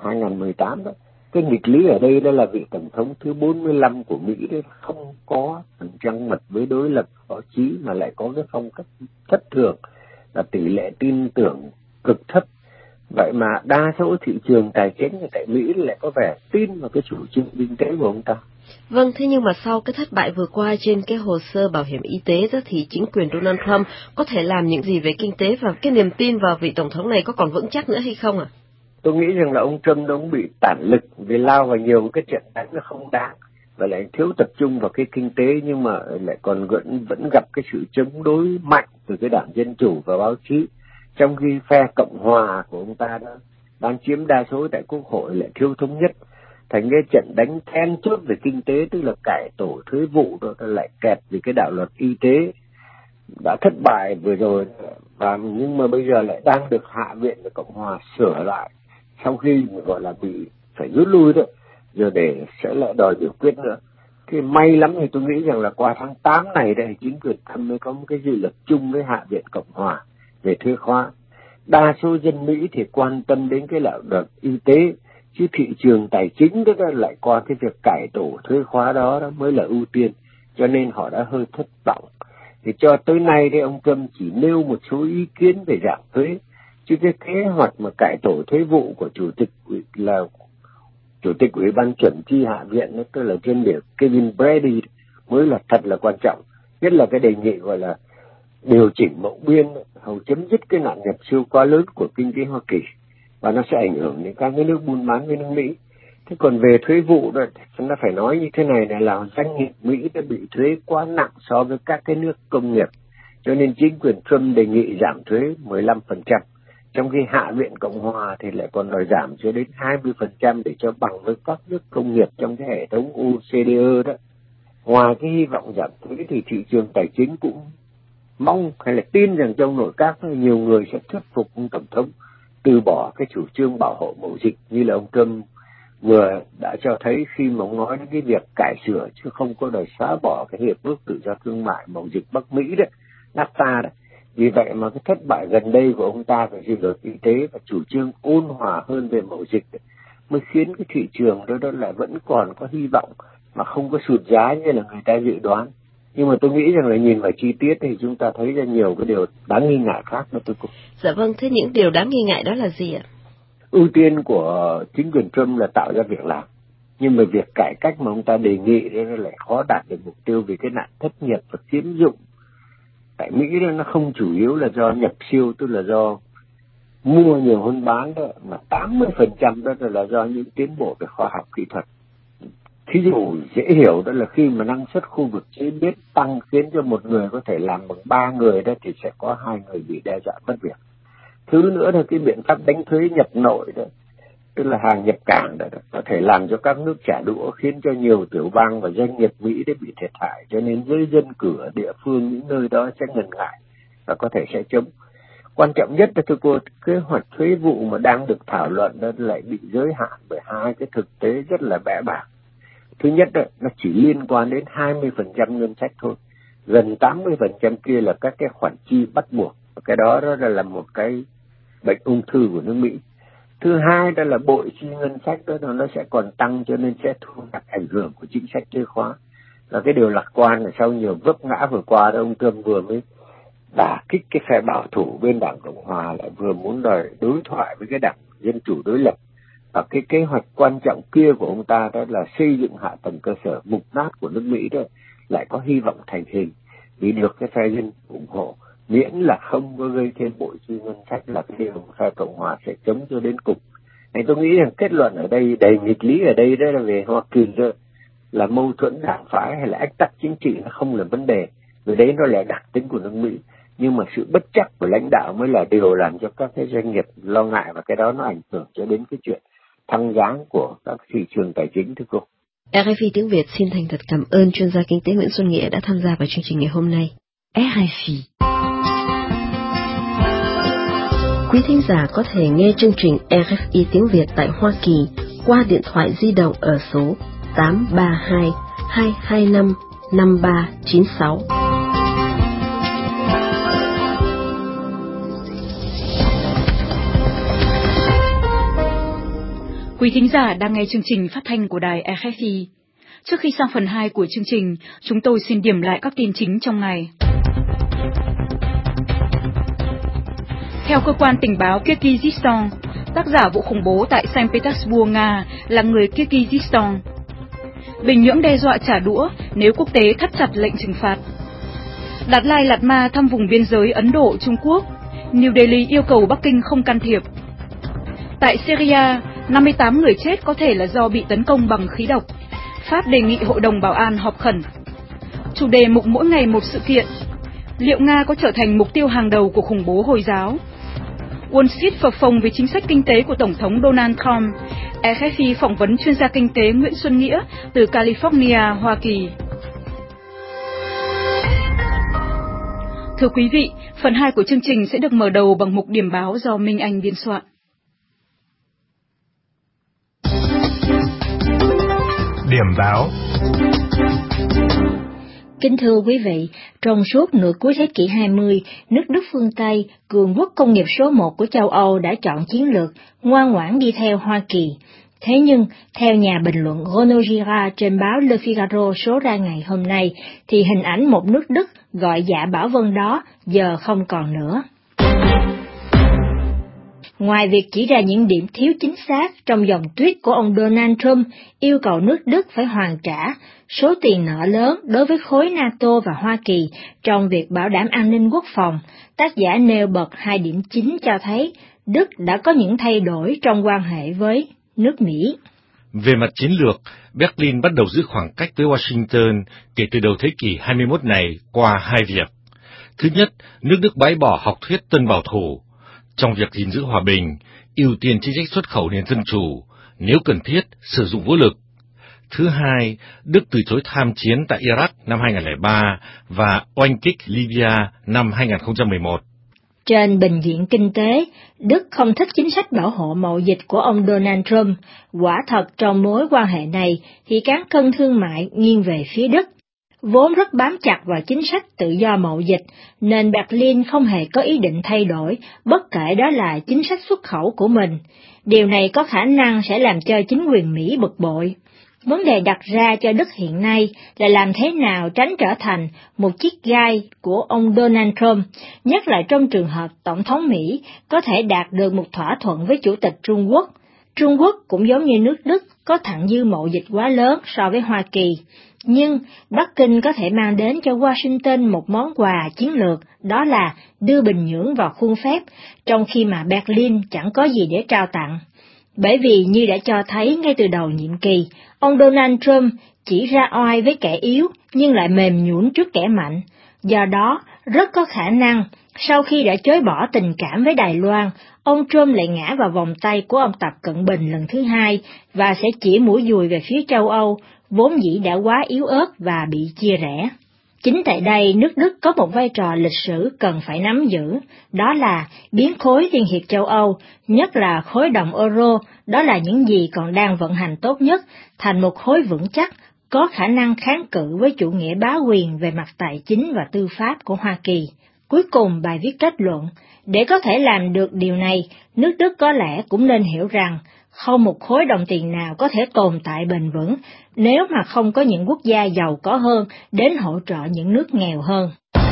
I: 2018 đó. Cái nghịch lý ở đây đó là vị tổng thống thứ 45 của Mỹ đấy không có trăng mật với đối lập báo chí, mà lại có cái phong cách thất thường, là tỷ lệ tin tưởng cực thấp. Vậy mà đa số thị trường tài chính tại Mỹ lại có vẻ tin vào cái chủ trương kinh tế của ông ta.
H: Vâng, thế nhưng mà sau cái thất bại vừa qua trên cái hồ sơ bảo hiểm y tế đó, thì chính quyền Donald Trump có thể làm những gì về kinh tế, và cái niềm tin vào vị tổng thống này có còn vững chắc nữa hay không ạ?
I: Tôi nghĩ rằng là ông Trump ông bị tản lực vì lao vào nhiều cái trận đánh nó không đáng và lại thiếu tập trung vào cái kinh tế, nhưng mà lại còn vẫn gặp cái sự chống đối mạnh từ cái đảng Dân Chủ và báo chí, trong khi phe Cộng Hòa của ông ta đó đang chiếm đa số tại Quốc hội lại thiếu thống nhất. Thành cái trận đánh then chốt về kinh tế, tức là cải tổ thuế vụ đó lại kẹt vì cái đạo luật y tế đã thất bại vừa rồi, và nhưng mà bây giờ lại đang được Hạ viện và Cộng Hòa sửa lại sau khi gọi là bị phải rút lui đó, giờ để sẽ lại đòi biểu quyết nữa. Thì may lắm thì tôi nghĩ rằng là qua tháng 8 này đây chính quyền Trump mới có một cái dự luật chung với Hạ viện Cộng Hòa về thuế khóa. đa số dân Mỹ thì quan tâm đến cái lao động y tế, chứ thị trường tài chính đó lại qua cái việc cải tổ thuế khóa đó mới là ưu tiên, cho nên họ đã hơi thất vọng. Thì cho tới nay thì ông Trump chỉ nêu một số ý kiến về giảm thuế, chứ cái kế hoạch mà cải tổ thuế vụ của Chủ tịch Ủy ban chuẩn chi Hạ viện đó, tức là trên biểu Kevin Brady mới là thật là quan trọng. Nhất là cái đề nghị gọi là điều chỉnh mậu biên hầu chấm dứt cái nạn nhập siêu quá lớn của kinh tế Hoa Kỳ, và nó sẽ ảnh hưởng đến các cái nước buôn bán với nước Mỹ. Thế còn về thuế vụ đó, chúng ta phải nói như thế này là doanh nghiệp Mỹ đã bị thuế quá nặng so với các cái nước công nghiệp, cho nên chính quyền Trump đề nghị giảm thuế 15%, trong khi Hạ viện Cộng hòa thì lại còn đòi giảm cho đến 20% để cho bằng với các nước công nghiệp trong cái hệ thống OCDE đó. Ngoài cái hy vọng giảm thuế thì thị trường tài chính cũng mong hay là tin rằng trong nội các nhiều người sẽ thuyết phục ông Tổng thống từ bỏ cái chủ trương bảo hộ mậu dịch như là ông Trump vừa đã cho thấy khi mà ông nói đến cái việc cải sửa chứ không có đòi xóa bỏ cái hiệp ước tự do thương mại mậu dịch Bắc Mỹ đó, NAFTA đó. Vì vậy mà cái thất bại gần đây của ông ta về chiến lược kinh tế và chủ trương ôn hòa hơn về mậu dịch mới khiến cái thị trường đó lại vẫn còn có hy vọng mà không có sụt giá như là người ta dự đoán. Nhưng mà tôi nghĩ rằng là nhìn vào chi tiết thì chúng ta thấy ra nhiều cái điều đáng nghi ngại khác đó tôi cũng.
H: Dạ vâng, thế những điều đáng nghi ngại đó là gì ạ?
I: Ưu tiên của chính quyền Trump là tạo ra việc làm, nhưng mà việc cải cách mà ông ta đề nghị đó lại khó đạt được mục tiêu vì cái nạn thất nghiệp và chiếm dụng tại Mỹ đó nó không chủ yếu là do nhập siêu, tức là do mua nhiều hơn bán đó, mà 80% đó là do những tiến bộ về khoa học kỹ thuật. Thí dụ dễ hiểu đó là khi mà năng suất khu vực chế biến tăng khiến cho một người có thể làm bằng 3 người đó thì sẽ có 2 người bị đe dọa mất việc. Thứ nữa là cái biện pháp đánh thuế nhập nội đó, tức là hàng nhập cảng đó, có thể làm cho các nước trả đũa, khiến cho nhiều tiểu bang và doanh nghiệp Mỹ đã bị thiệt hại, cho nên giới dân cử ở địa phương những nơi đó sẽ ngần ngại và có thể sẽ chống. Quan trọng nhất là thưa cô, kế hoạch thuế vụ mà đang được thảo luận đó lại bị giới hạn bởi hai cái thực tế rất là bẽ bàng. Thứ nhất đó, nó chỉ liên quan đến 20% ngân sách thôi, gần 80% kia là các cái khoản chi bắt buộc. Cái đó là một cái bệnh ung thư của nước Mỹ. Thứ hai đó là bội chi ngân sách đó nó sẽ còn tăng, cho nên sẽ thu hẹp ảnh hưởng của chính sách thuế khóa. Là cái điều lạc quan là sau nhiều vấp ngã vừa qua đó, ông Trump vừa mới đả kích cái phe bảo thủ bên đảng Cộng hòa, lại vừa muốn đòi đối thoại với cái đảng Dân chủ đối lập. Và cái kế hoạch quan trọng kia của ông ta đó là xây dựng hạ tầng cơ sở mục nát của nước Mỹ đó lại có hy vọng thành hình vì được cái phe Dân ủng hộ, miễn là không có gây thêm bội chi ngân sách là cái điều phe Cộng hòa sẽ chống cho đến cùng. Nên tôi nghĩ rằng kết luận ở đây đầy nghịch lý ở đây đó là về Hoa Kỳ đó, là mâu thuẫn đảng phái hay là ách tắc chính trị nó không là vấn đề, vì đấy nó là đặc tính của nước Mỹ. Nhưng mà sự bất chấp của lãnh đạo mới là điều làm cho các cái doanh nghiệp lo ngại, và cái đó nó ảnh hưởng cho đến cái chuyện thăng giá của các thị trường tài chính thưa cô.
H: RFI tiếng Việt xin thành thật cảm ơn chuyên gia kinh tế Nguyễn Xuân Nghĩa đã tham gia vào chương trình ngày hôm nay. RFI. Quý thính giả có thể nghe chương trình RFI tiếng Việt tại Hoa Kỳ qua điện thoại di động ở số 832 225 5396.
A: Quý thính giả đang nghe chương trình phát thanh của đài RFI. Trước khi sang phần 2 của chương trình, chúng tôi xin điểm lại các tin chính trong ngày. Theo cơ quan tình báo Kyrgyzstan, tác giả vụ khủng bố tại Saint Petersburg, Nga là người Kyrgyzstan. Bình Nhưỡng đe dọa trả đũa nếu quốc tế thắt chặt lệnh trừng phạt. Đạt Lai Lạt Ma thăm vùng biên giới Ấn Độ, Trung Quốc. New Delhi yêu cầu Bắc Kinh không can thiệp. Tại Syria, 58 người chết có thể là do bị tấn công bằng khí độc. Pháp đề nghị Hội đồng Bảo an họp khẩn. Chủ đề mục mỗi ngày một sự kiện. Liệu Nga có trở thành mục tiêu hàng đầu của khủng bố Hồi giáo? Wall Street phập phồng về chính sách kinh tế của Tổng thống Donald Trump. RFI phỏng vấn chuyên gia kinh tế Nguyễn Xuân Nghĩa từ California, Hoa Kỳ. Thưa quý vị, phần 2 của chương trình sẽ được mở đầu bằng mục điểm báo do Minh Anh biên soạn.
J: Điểm báo.
C: Kính thưa quý vị, trong suốt nửa cuối thế kỷ 20, nước Đức phương Tây, cường quốc công nghiệp số 1 của châu Âu đã chọn chiến lược ngoan ngoãn đi theo Hoa Kỳ. Thế nhưng, theo nhà bình luận Renaud Girard trên báo Le Figaro số ra ngày hôm nay, thì hình ảnh một nước Đức gọi dạ bảo vân đó giờ không còn nữa. Ngoài việc chỉ ra những điểm thiếu chính xác trong dòng tweet của ông Donald Trump yêu cầu nước Đức phải hoàn trả số tiền nợ lớn đối với khối NATO và Hoa Kỳ trong việc bảo đảm an ninh quốc phòng, tác giả nêu bật 2 điểm chính cho thấy Đức đã có những thay đổi trong quan hệ với nước Mỹ.
J: Về mặt chiến lược, Berlin bắt đầu giữ khoảng cách với Washington kể từ đầu thế kỷ 21 này qua hai việc. Thứ nhất, nước Đức bãi bỏ học thuyết tân bảo thủ. Trong việc gìn giữ hòa bình, ưu tiên chính sách xuất khẩu nền dân chủ, nếu cần thiết, sử dụng vũ lực. Thứ hai, Đức từ chối tham chiến tại Iraq năm 2003 và oanh kích Libya năm 2011.
C: Trên bình diện kinh tế, Đức không thích chính sách bảo hộ mậu dịch của ông Donald Trump. Quả thật trong mối quan hệ này thì cán cân thương mại nghiêng về phía Đức. Vốn rất bám chặt vào chính sách tự do mậu dịch, nên Berlin không hề có ý định thay đổi, bất kể đó là chính sách xuất khẩu của mình. Điều này có khả năng sẽ làm cho chính quyền Mỹ bực bội. Vấn đề đặt ra cho Đức hiện nay là làm thế nào tránh trở thành một chiếc gai của ông Donald Trump, nhất là trong trường hợp Tổng thống Mỹ có thể đạt được một thỏa thuận với Chủ tịch Trung Quốc. Trung Quốc cũng giống như nước Đức có thặng dư mậu dịch quá lớn so với Hoa Kỳ. Nhưng Bắc Kinh có thể mang đến cho Washington một món quà chiến lược, đó là đưa Bình Nhưỡng vào khuôn phép, trong khi mà Berlin chẳng có gì để trao tặng. Bởi vì như đã cho thấy ngay từ đầu nhiệm kỳ, ông Donald Trump chỉ ra oai với kẻ yếu nhưng lại mềm nhũn trước kẻ mạnh. Do đó, rất có khả năng, sau khi đã chối bỏ tình cảm với Đài Loan, ông Trump lại ngã vào vòng tay của ông Tập Cận Bình lần thứ hai và sẽ chỉ mũi dùi về phía châu Âu, vốn dĩ đã quá yếu ớt và bị chia rẽ. Chính tại đây, nước Đức có một vai trò lịch sử cần phải nắm giữ, đó là biến khối Liên hiệp châu Âu, nhất là khối đồng euro, đó là những gì còn đang vận hành tốt nhất, thành một khối vững chắc, có khả năng kháng cự với chủ nghĩa bá quyền về mặt tài chính và tư pháp của Hoa Kỳ. Cuối cùng, bài viết kết luận, để có thể làm được điều này, nước Đức có lẽ cũng nên hiểu rằng, không một khối đồng tiền nào có thể tồn tại bền vững nếu mà không có những quốc gia giàu có hơn đến hỗ trợ những nước nghèo hơn.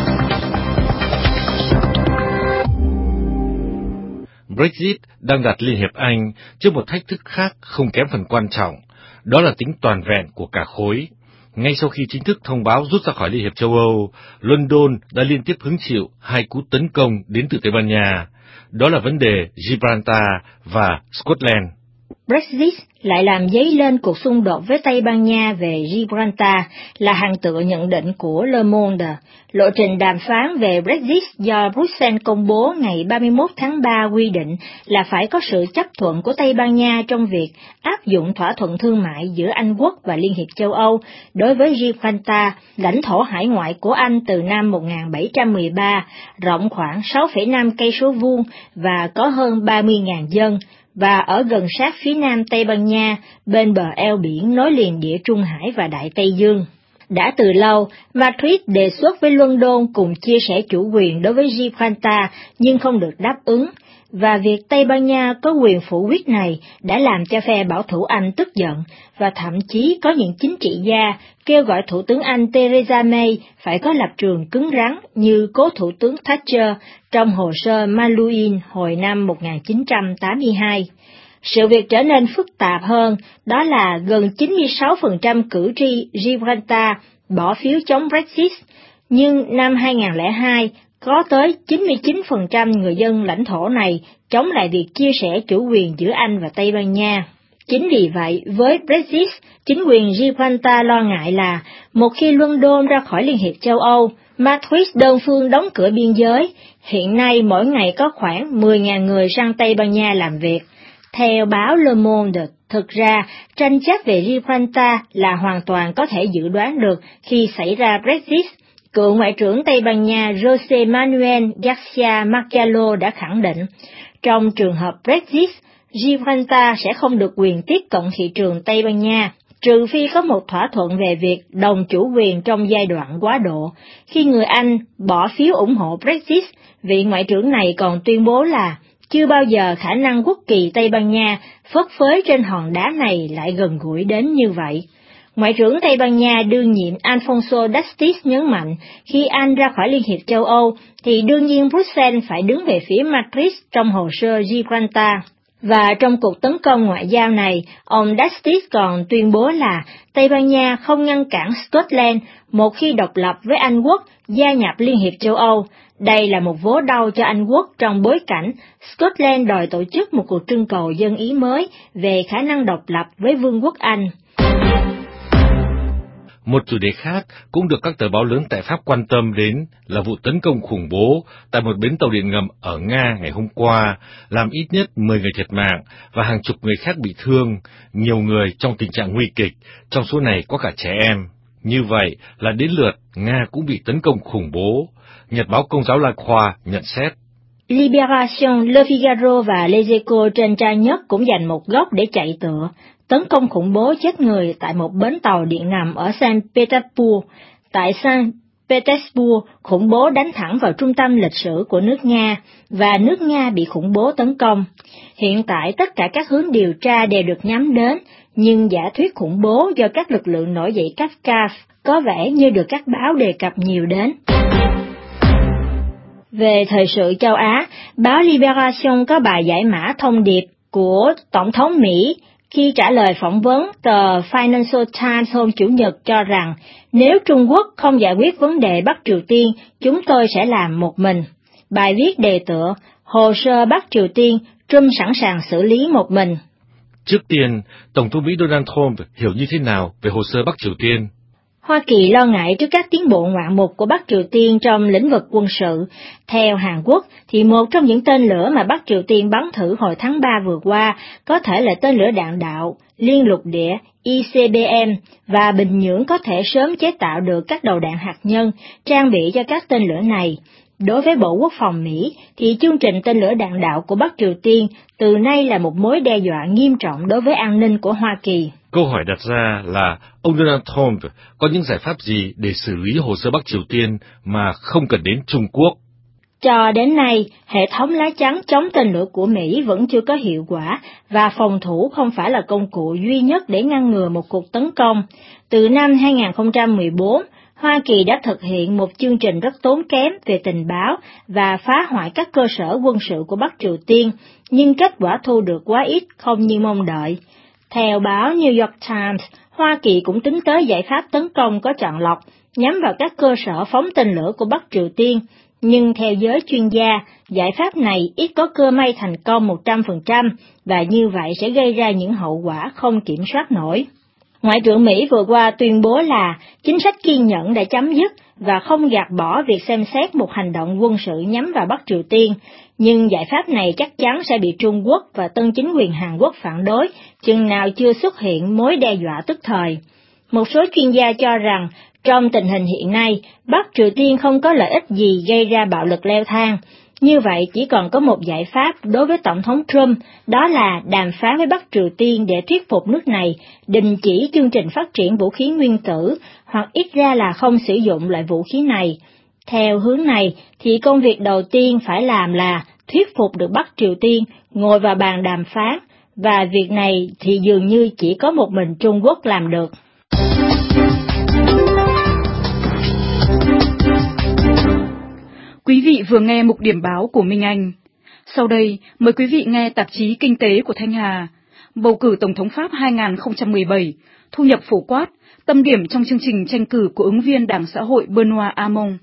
J: Brexit đang đặt Liên hiệp Anh trước một thách thức khác không kém phần quan trọng, đó là tính toàn vẹn của cả khối. Ngay sau khi chính thức thông báo rút ra khỏi Liên hiệp châu Âu, London đã liên tiếp hứng chịu 2 cú tấn công đến từ Tây Ban Nha. Đó là vấn đề Gibraltar và Scotland.
C: Brexit lại làm dấy lên cuộc xung đột với Tây Ban Nha về Gibraltar là hàng tựa nhận định của Le Monde. Lộ trình đàm phán về Brexit do Bruxelles công bố ngày 31 tháng 3 quy định là phải có sự chấp thuận của Tây Ban Nha trong việc áp dụng thỏa thuận thương mại giữa Anh Quốc và Liên hiệp châu Âu đối với Gibraltar, lãnh thổ hải ngoại của Anh từ năm 1713, rộng khoảng 6,5 cây số vuông và có hơn 30.000 dân, và ở gần sát phía nam Tây Ban Nha, bên bờ eo biển nối liền Địa Trung Hải và Đại Tây Dương. Đã từ lâu, Madrid đề xuất với London cùng chia sẻ chủ quyền đối với Gibraltar nhưng không được đáp ứng, và việc Tây Ban Nha có quyền phủ quyết này đã làm cho phe bảo thủ Anh tức giận, và thậm chí có những chính trị gia kêu gọi Thủ tướng Anh Theresa May phải có lập trường cứng rắn như cố Thủ tướng Thatcher trong hồ sơ Malouin hồi năm 1982. Sự việc trở nên phức tạp hơn, đó là gần 96% cử tri Gibraltar bỏ phiếu chống Brexit, nhưng năm 2002, có tới 99% người dân lãnh thổ này chống lại việc chia sẻ chủ quyền giữa Anh và Tây Ban Nha. Chính vì vậy, với Brexit, chính quyền Gibraltar lo ngại là một khi London ra khỏi Liên hiệp châu Âu, Madrid đơn phương đóng cửa biên giới. Hiện nay mỗi ngày có khoảng 10.000 người sang Tây Ban Nha làm việc. Theo báo Le Monde, thực ra tranh chấp về Gibraltar là hoàn toàn có thể dự đoán được khi xảy ra Brexit. Cựu Ngoại trưởng Tây Ban Nha José Manuel García Margallo đã khẳng định, trong trường hợp Brexit, Gibraltar sẽ không được quyền tiếp cận thị trường Tây Ban Nha. trừ phi có một thỏa thuận về việc đồng chủ quyền trong giai đoạn quá độ. Khi người Anh bỏ phiếu ủng hộ Brexit, vị ngoại trưởng này còn tuyên bố là chưa bao giờ khả năng quốc kỳ Tây Ban Nha phất phới trên hòn đá này lại gần gũi đến như vậy. Ngoại trưởng Tây Ban Nha đương nhiệm Alfonso Dastis nhấn mạnh, khi Anh ra khỏi Liên hiệp châu Âu, thì đương nhiên Bruxelles phải đứng về phía Madrid trong hồ sơ Gibraltar. Và trong cuộc tấn công ngoại giao này, ông Dastis còn tuyên bố là Tây Ban Nha không ngăn cản Scotland một khi độc lập với Anh Quốc gia nhập Liên hiệp châu Âu. Đây là một vố đau cho Anh Quốc trong bối cảnh Scotland đòi tổ chức một cuộc trưng cầu dân ý mới về khả năng độc lập với Vương quốc Anh.
J: Một chủ đề khác cũng được các tờ báo lớn tại Pháp quan tâm đến là vụ tấn công khủng bố tại một bến tàu điện ngầm ở Nga ngày hôm qua, làm ít nhất 10 người thiệt mạng và hàng chục người khác bị thương, nhiều người trong tình trạng nguy kịch, trong số này có cả trẻ em. Như vậy là đến lượt Nga cũng bị tấn công khủng bố. Nhật báo Công giáo La Croix nhận xét.
C: Libération, Le Figaro và Les Echos trên trang nhất cũng dành một góc để chạy tựa. Tấn công khủng bố chết người tại một bến tàu điện ngầm ở Saint Petersburg. Tại Saint Petersburg, khủng bố đánh thẳng vào trung tâm lịch sử của nước Nga, và nước Nga bị khủng bố tấn công. Hiện tại tất cả các hướng điều tra đều được nhắm đến, nhưng giả thuyết khủng bố do các lực lượng nổi dậy Kafka có vẻ như được các báo đề cập nhiều đến. Về thời sự châu Á, báo Libération có bài giải mã thông điệp của Tổng thống Mỹ khi trả lời phỏng vấn tờ Financial Times hôm Chủ nhật cho rằng nếu Trung Quốc không giải quyết vấn đề Bắc Triều Tiên, chúng tôi sẽ làm một mình. Bài viết đề tựa Hồ sơ Bắc Triều Tiên, Trump sẵn sàng xử lý một mình.
J: Trước tiên, Tổng thống Mỹ Donald Trump hiểu như thế nào về hồ sơ Bắc Triều Tiên?
C: Hoa Kỳ lo ngại trước các tiến bộ ngoạn mục của Bắc Triều Tiên trong lĩnh vực quân sự. Theo Hàn Quốc, thì một trong những tên lửa mà Bắc Triều Tiên bắn thử hồi tháng 3 vừa qua có thể là tên lửa đạn đạo liên lục địa ICBM, và Bình Nhưỡng có thể sớm chế tạo được các đầu đạn hạt nhân trang bị cho các tên lửa này. Đối với Bộ Quốc phòng Mỹ, thì chương trình tên lửa đạn đạo của Bắc Triều Tiên từ nay là một mối đe dọa nghiêm trọng đối với an ninh của Hoa Kỳ.
J: Câu hỏi đặt ra là ông Donald Trump có những giải pháp gì để xử lý hồ sơ Bắc Triều Tiên mà không cần đến Trung Quốc?
C: Cho đến nay, hệ thống lá chắn chống tên lửa của Mỹ vẫn chưa có hiệu quả, và phòng thủ không phải là công cụ duy nhất để ngăn ngừa một cuộc tấn công. Từ năm 2014, Hoa Kỳ đã thực hiện một chương trình rất tốn kém về tình báo và phá hoại các cơ sở quân sự của Bắc Triều Tiên, nhưng kết quả thu được quá ít, không như mong đợi. Theo báo New York Times, Hoa Kỳ cũng tính tới giải pháp tấn công có chọn lọc, nhắm vào các cơ sở phóng tên lửa của Bắc Triều Tiên, nhưng theo giới chuyên gia, giải pháp này ít có cơ may thành công 100%, và như vậy sẽ gây ra những hậu quả không kiểm soát nổi. Ngoại trưởng Mỹ vừa qua tuyên bố là chính sách kiên nhẫn đã chấm dứt và không gạt bỏ việc xem xét một hành động quân sự nhắm vào Bắc Triều Tiên, nhưng giải pháp này chắc chắn sẽ bị Trung Quốc và tân chính quyền Hàn Quốc phản đối, chừng nào chưa xuất hiện mối đe dọa tức thời. Một số chuyên gia cho rằng, trong tình hình hiện nay, Bắc Triều Tiên không có lợi ích gì gây ra bạo lực leo thang. Như vậy, chỉ còn có một giải pháp đối với Tổng thống Trump, đó là đàm phán với Bắc Triều Tiên để thuyết phục nước này đình chỉ chương trình phát triển vũ khí nguyên tử, hoặc ít ra là không sử dụng loại vũ khí này. Theo hướng này, thì công việc đầu tiên phải làm là thuyết phục được Bắc Triều Tiên ngồi vào bàn đàm phán, và việc này thì dường như chỉ có một mình Trung Quốc làm được.
A: Quý vị vừa nghe mục điểm báo của Minh Anh. Sau đây, mời quý vị nghe tạp chí Kinh tế của Thanh Hà. Bầu cử Tổng thống Pháp 2017, thu nhập phổ quát, tâm điểm trong chương trình tranh cử của ứng viên Đảng Xã hội Benoît Hamon.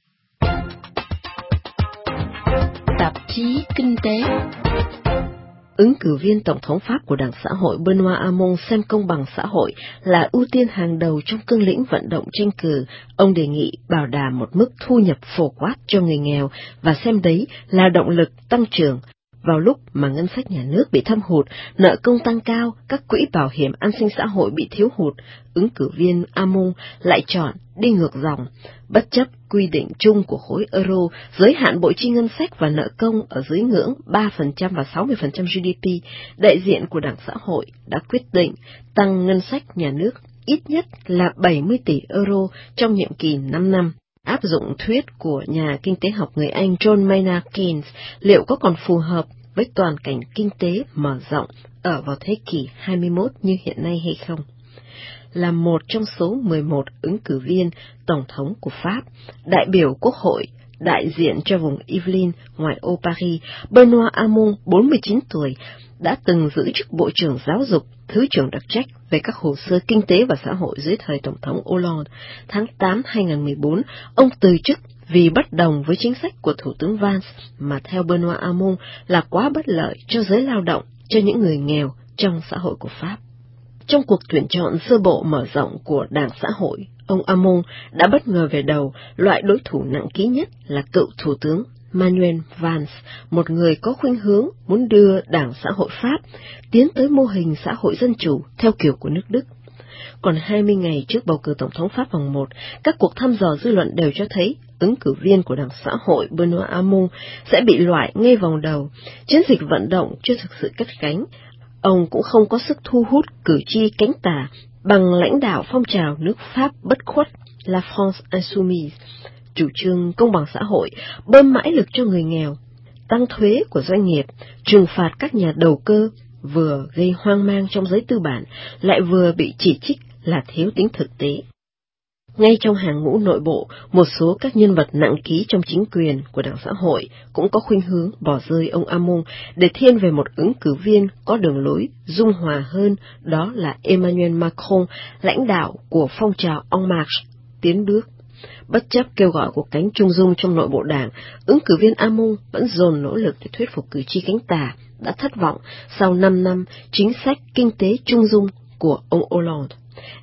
H: Tạp chí Kinh tế. Ứng cử viên Tổng thống Pháp của Đảng Xã hội Benoît Hamon xem công bằng xã hội là ưu tiên hàng đầu trong cương lĩnh vận động tranh cử. Ông đề nghị bảo đảm một mức thu nhập phổ quát cho người nghèo và xem đấy là động lực tăng trưởng. Vào lúc mà ngân sách nhà nước bị thâm hụt, nợ công tăng cao, các quỹ bảo hiểm an sinh xã hội bị thiếu hụt, ứng cử viên Aoun lại chọn đi ngược dòng, bất chấp quy định chung của khối euro giới hạn bộ chi ngân sách và nợ công ở dưới ngưỡng 3% và 60% GDP. Đại diện của Đảng Xã hội đã quyết định tăng ngân sách nhà nước ít nhất là 70 tỷ euro trong nhiệm kỳ 5 năm. Áp dụng thuyết của nhà kinh tế học người Anh John Maynard Keynes liệu có còn phù hợp với toàn cảnh kinh tế mở rộng ở vào thế kỷ 21 như hiện nay hay không? Là một trong số 11 ứng cử viên tổng thống của Pháp, đại biểu Quốc hội đại diện cho vùng Yvelines ngoại ô Paris, Benoît Hamon, 49 tuổi, đã từng giữ chức Bộ trưởng Giáo dục, Thứ trưởng đặc trách về các hồ sơ kinh tế và xã hội dưới thời Tổng thống Hollande. Tháng 8 2014, ông từ chức vì bất đồng với chính sách của Thủ tướng Valls mà theo Benoît Hamon là quá bất lợi cho giới lao động, cho những người nghèo trong xã hội của Pháp. Trong cuộc tuyển chọn sơ bộ mở rộng của Đảng Xã hội, ông Hamon đã bất ngờ về đầu loại đối thủ nặng ký nhất là cựu Thủ tướng Manuel Valls, một người có khuynh hướng muốn đưa Đảng Xã hội Pháp tiến tới mô hình xã hội dân chủ theo kiểu của nước Đức. Còn 20 ngày trước bầu cử Tổng thống Pháp vòng 1, các cuộc thăm dò dư luận đều cho thấy ứng cử viên của Đảng Xã hội Benoît Hamon sẽ bị loại ngay vòng đầu. Chiến dịch vận động chưa thực sự cất cánh. Ông cũng không có sức thu hút cử tri cánh tả bằng lãnh đạo phong trào nước Pháp bất khuất La France Insoumise, chủ trương công bằng xã hội, bơm mãi lực cho người nghèo, tăng thuế của doanh nghiệp, trừng phạt các nhà đầu cơ, vừa gây hoang mang trong giới tư bản, lại vừa bị chỉ trích là thiếu tính thực tế. Ngay trong hàng ngũ nội bộ, một số các nhân vật nặng ký trong chính quyền của Đảng Xã hội cũng có khuynh hướng bỏ rơi ông Hamon để thiên về một ứng cử viên có đường lối dung hòa hơn, đó là Emmanuel Macron, lãnh đạo của phong trào En Marche, tiến bước. Bất chấp kêu gọi của cánh trung dung trong nội bộ đảng, ứng cử viên Hamon vẫn dồn nỗ lực để thuyết phục cử tri cánh tả, đã thất vọng sau 5 năm chính sách kinh tế trung dung của ông Hollande.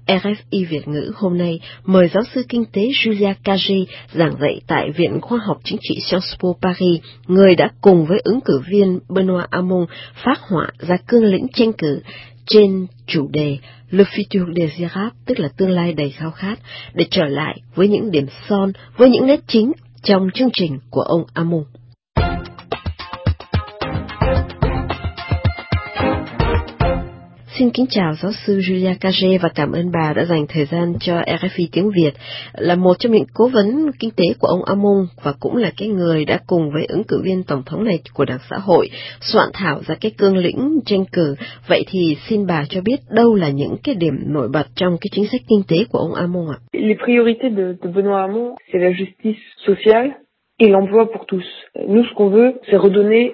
H: RFI Việt ngữ hôm nay mời giáo sư kinh tế Julia Cagé giảng dạy tại Viện Khoa học Chính trị Sciences Po Paris, người đã cùng với ứng cử viên Benoît Hamon phác họa ra cương lĩnh tranh cử trên chủ đề Le futur désirable, tức là tương lai đầy khao khát, để trở lại với những điểm son, với những nét chính trong chương trình của ông Hamon. Xin kính chào giáo sư Julia Cagé và cảm ơn bà đã dành thời gian cho RFI tiếng Việt. Là một trong những cố vấn kinh tế của ông Hamon và cũng là cái người đã cùng với ứng cử viên tổng thống này của Đảng Xã hội soạn thảo ra cái cương lĩnh tranh cử. Vậy thì xin bà cho biết đâu là những cái điểm nổi bật trong cái chính sách kinh tế của ông Hamon ạ?
K: Les priorités de Benoît Hamon, c'est la justice sociale et l'emploi pour tous. Nous, ce qu'on veut, c'est redonner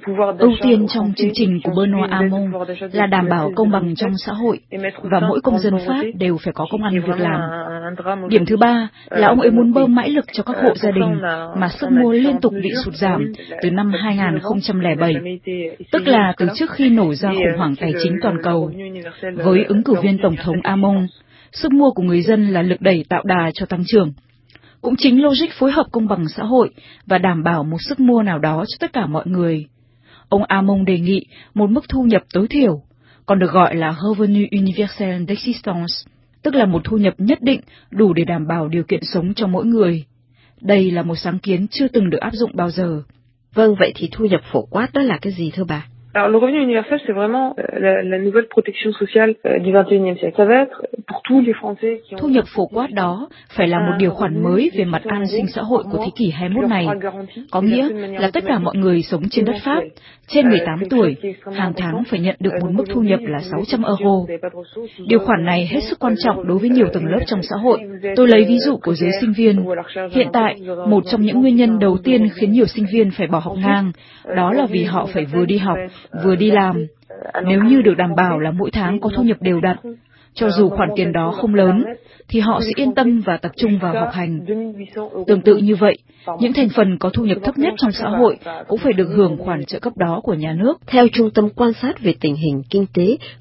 A: ưu tiên trong chương trình của Benoît Hamon là đảm bảo công bằng trong xã hội và mỗi công dân Pháp đều phải có công ăn việc làm. Điểm thứ ba là ông ấy muốn bơm mãi lực cho các hộ gia đình mà sức mua liên tục bị sụt giảm từ năm 2007, tức là từ trước khi nổ ra khủng hoảng tài chính toàn cầu. Với ứng cử viên Tổng thống Hamon, sức mua của người dân là lực đẩy tạo đà cho tăng trưởng. Cũng chính logic phối hợp công bằng xã hội và đảm bảo một sức mua nào đó cho tất cả mọi người. Ông Hamon đề nghị một mức thu nhập tối thiểu, còn được gọi là revenu universel d'existence, tức là một thu nhập nhất định đủ để đảm bảo điều kiện sống cho mỗi người. Đây là một sáng kiến chưa từng được áp dụng bao giờ.
H: Vâng, vậy thì thu nhập phổ quát đó là cái gì thưa bà?
K: Alors, le revenu universel, c'est vraiment la nouvelle protection sociale du 21e siècle. Ça va être pour tous les Français qui ont...
A: Thu nhập phổ quát đó phải là một điều khoản mới về mặt an sinh xã hội của thế kỷ 21 này. Có nghĩa là tất cả mọi người sống trên đất Pháp, trên 18 tuổi, hàng tháng phải nhận được một mức thu nhập là 600 euro. Điều khoản này hết sức quan trọng đối với nhiều tầng lớp trong xã hội. Tôi lấy ví dụ của giới sinh viên. Hiện tại, một trong những nguyên nhân đầu tiên khiến nhiều sinh viên phải bỏ học ngang, đó là vì họ phải vừa đi học, vừa đi làm. Nếu như được đảm bảo là mỗi tháng có thu nhập đều đặn, cho dù khoản tiền đó không lớn, thì họ sẽ yên tâm và tập trung vào học hành. Tương tự như vậy, những thành phần có thu nhập thấp nhất trong xã hội cũng phải được hưởng khoản trợ cấp đó của nhà nước.
H: Theo Trung tâm Quan sát về tình hình kinh tế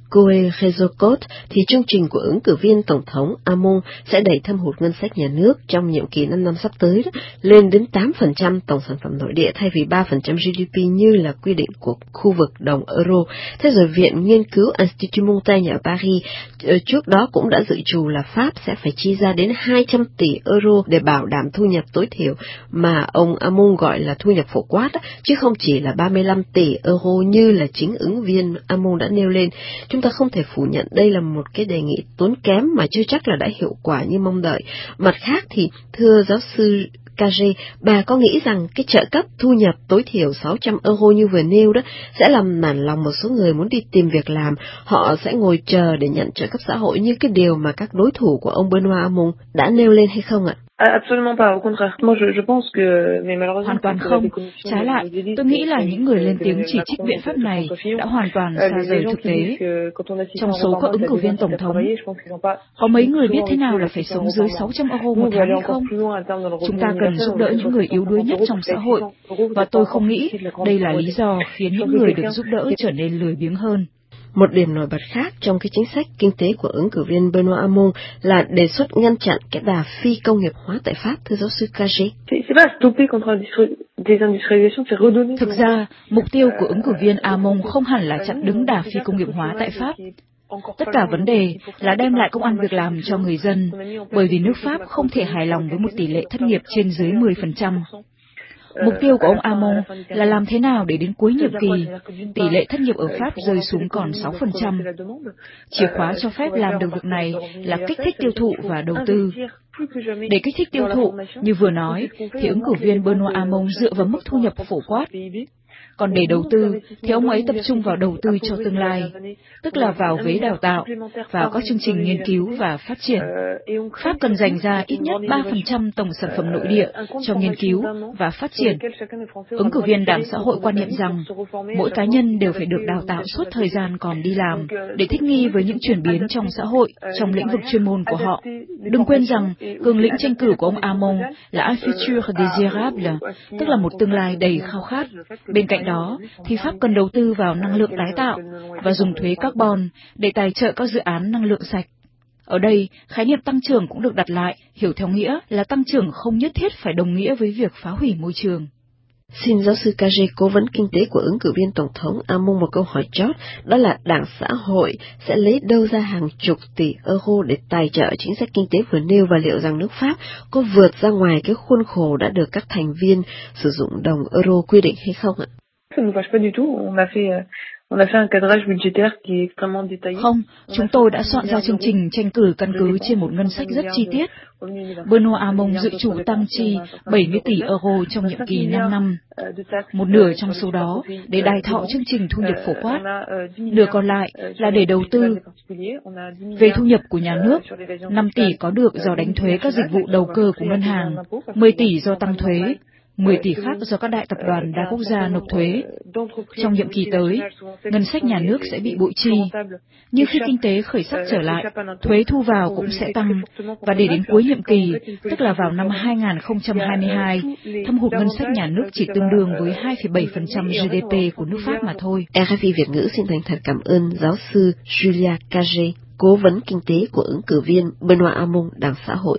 H: Coe Rezocot, thì chương trình của ứng cử viên Tổng thống Hamon sẽ đẩy thâm hụt ngân sách nhà nước trong nhiệm kỳ 5 năm sắp tới lên đến 8% tổng sản phẩm nội địa thay vì 3% GDP như là quy định của khu vực đồng euro. Thế rồi Viện Nghiên cứu Institut Montaigne ở Paris trước đó cũng đã dự trù là Pháp sẽ phải chi ra đến 200 tỷ euro để bảo đảm thu nhập tối thiểu mà ông Hamon gọi là thu nhập phổ quát, chứ không chỉ là 35 tỷ euro như là chính ứng viên Hamon đã nêu lên. Chúng ta không thể phủ nhận đây là một cái đề nghị tốn kém mà chưa chắc là đã hiệu quả như mong đợi. Mặt khác thì, thưa giáo sư Cage, bà có nghĩ rằng cái trợ cấp thu nhập tối thiểu 600 euro như vừa nêu đó sẽ làm nản lòng một số người muốn đi tìm việc làm, họ sẽ ngồi chờ để nhận trợ cấp xã hội như cái điều mà các đối thủ của ông Benoît Hamon đã nêu lên hay không ạ?
K: Absolument pas, au contraire. Moi je pense que mais malheureusement
A: hoàn toàn không. Trái lại, tôi nghĩ là những người lên tiếng chỉ trích biện pháp này đã hoàn toàn xa rời thực tế. Trong số các ứng cử viên tổng thống, có mấy người biết thế nào là phải sống dưới 600 euro một tháng hay không? Chúng ta cần giúp đỡ những người yếu đuối nhất trong xã hội, và tôi không nghĩ đây là lý do khiến những người được giúp đỡ trở nên lười biếng hơn.
H: Một điểm nổi bật khác trong cái chính sách kinh tế của ứng cử viên Benoît Hamon là đề xuất ngăn chặn cái đà phi công nghiệp hóa tại Pháp, thưa giáo sư Cage.
A: Thực ra, mục tiêu của ứng cử viên Hamon không hẳn là chặn đứng đà phi công nghiệp hóa tại Pháp. Tất cả vấn đề là đem lại công ăn việc làm cho người dân, bởi vì nước Pháp không thể hài lòng với một tỷ lệ thất nghiệp trên dưới 10%. Mục tiêu của ông Hamon là làm thế nào để đến cuối nhiệm kỳ, tỷ lệ thất nghiệp ở Pháp rơi xuống còn 6%. Chìa khóa cho phép làm được việc này là kích thích tiêu thụ và đầu tư. Để kích thích tiêu thụ, như vừa nói, thì ứng cử viên Benoît Hamon dựa vào mức thu nhập phổ quát. Còn để đầu tư, thì ông ấy tập trung vào đầu tư cho tương lai, tức là vào vế đào tạo, vào các chương trình nghiên cứu và phát triển. Pháp cần dành ra ít nhất 3% tổng sản phẩm nội địa cho nghiên cứu và phát triển. Ứng cử viên Đảng Xã hội quan niệm rằng mỗi cá nhân đều phải được đào tạo suốt thời gian còn đi làm để thích nghi với những chuyển biến trong xã hội, trong lĩnh vực chuyên môn của họ. Đừng quên rằng cường lĩnh tranh cử của ông Hamon là un futur désirable, tức là một tương lai đầy khao khát. Bên cạnh đó, thì Pháp cần đầu tư vào năng lượng tái tạo và dùng thuế carbon để tài trợ các dự án năng lượng sạch. Ở đây, khái niệm tăng trưởng cũng được đặt lại, hiểu theo nghĩa là tăng trưởng không nhất thiết phải đồng nghĩa với việc phá hủy môi trường.
H: Xin giáo sư Cage, cố vấn kinh tế của ứng cử viên Tổng thống Hamon một câu hỏi chót, đó là Đảng Xã hội sẽ lấy đâu ra hàng chục tỷ euro để tài trợ chính sách kinh tế vừa nêu, và liệu rằng nước Pháp có vượt ra ngoài cái khuôn khổ đã được các thành viên sử dụng đồng euro quy định hay không ạ?
A: Không, chúng tôi đã soạn ra chương trình tranh cử căn cứ trên một ngân sách rất chi tiết. Benoît Hamon dự trù tăng chi 70 tỷ euro trong nhiệm kỳ 5 năm, một nửa trong số đó để đài thọ chương trình thu nhập phổ quát, nửa còn lại là để đầu tư. Về thu nhập của nhà nước, 5 tỷ có được do đánh thuế các dịch vụ đầu cơ của ngân hàng, 10 tỷ do tăng thuế, 10 tỷ khác do các đại tập đoàn đa quốc gia nộp thuế. Trong nhiệm kỳ tới, ngân sách nhà nước sẽ bị bội chi. Nhưng khi kinh tế khởi sắc trở lại, thuế thu vào cũng sẽ tăng, và để đến cuối nhiệm kỳ, tức là vào năm 2022, thâm hụt ngân sách nhà nước chỉ tương đương với 2,7% GDP của nước Pháp mà thôi.
H: RFI Việt ngữ xin thành thật cảm ơn giáo sư Julia Cage, cố vấn kinh tế của ứng cử viên Benoît Hamon, Đảng Xã hội.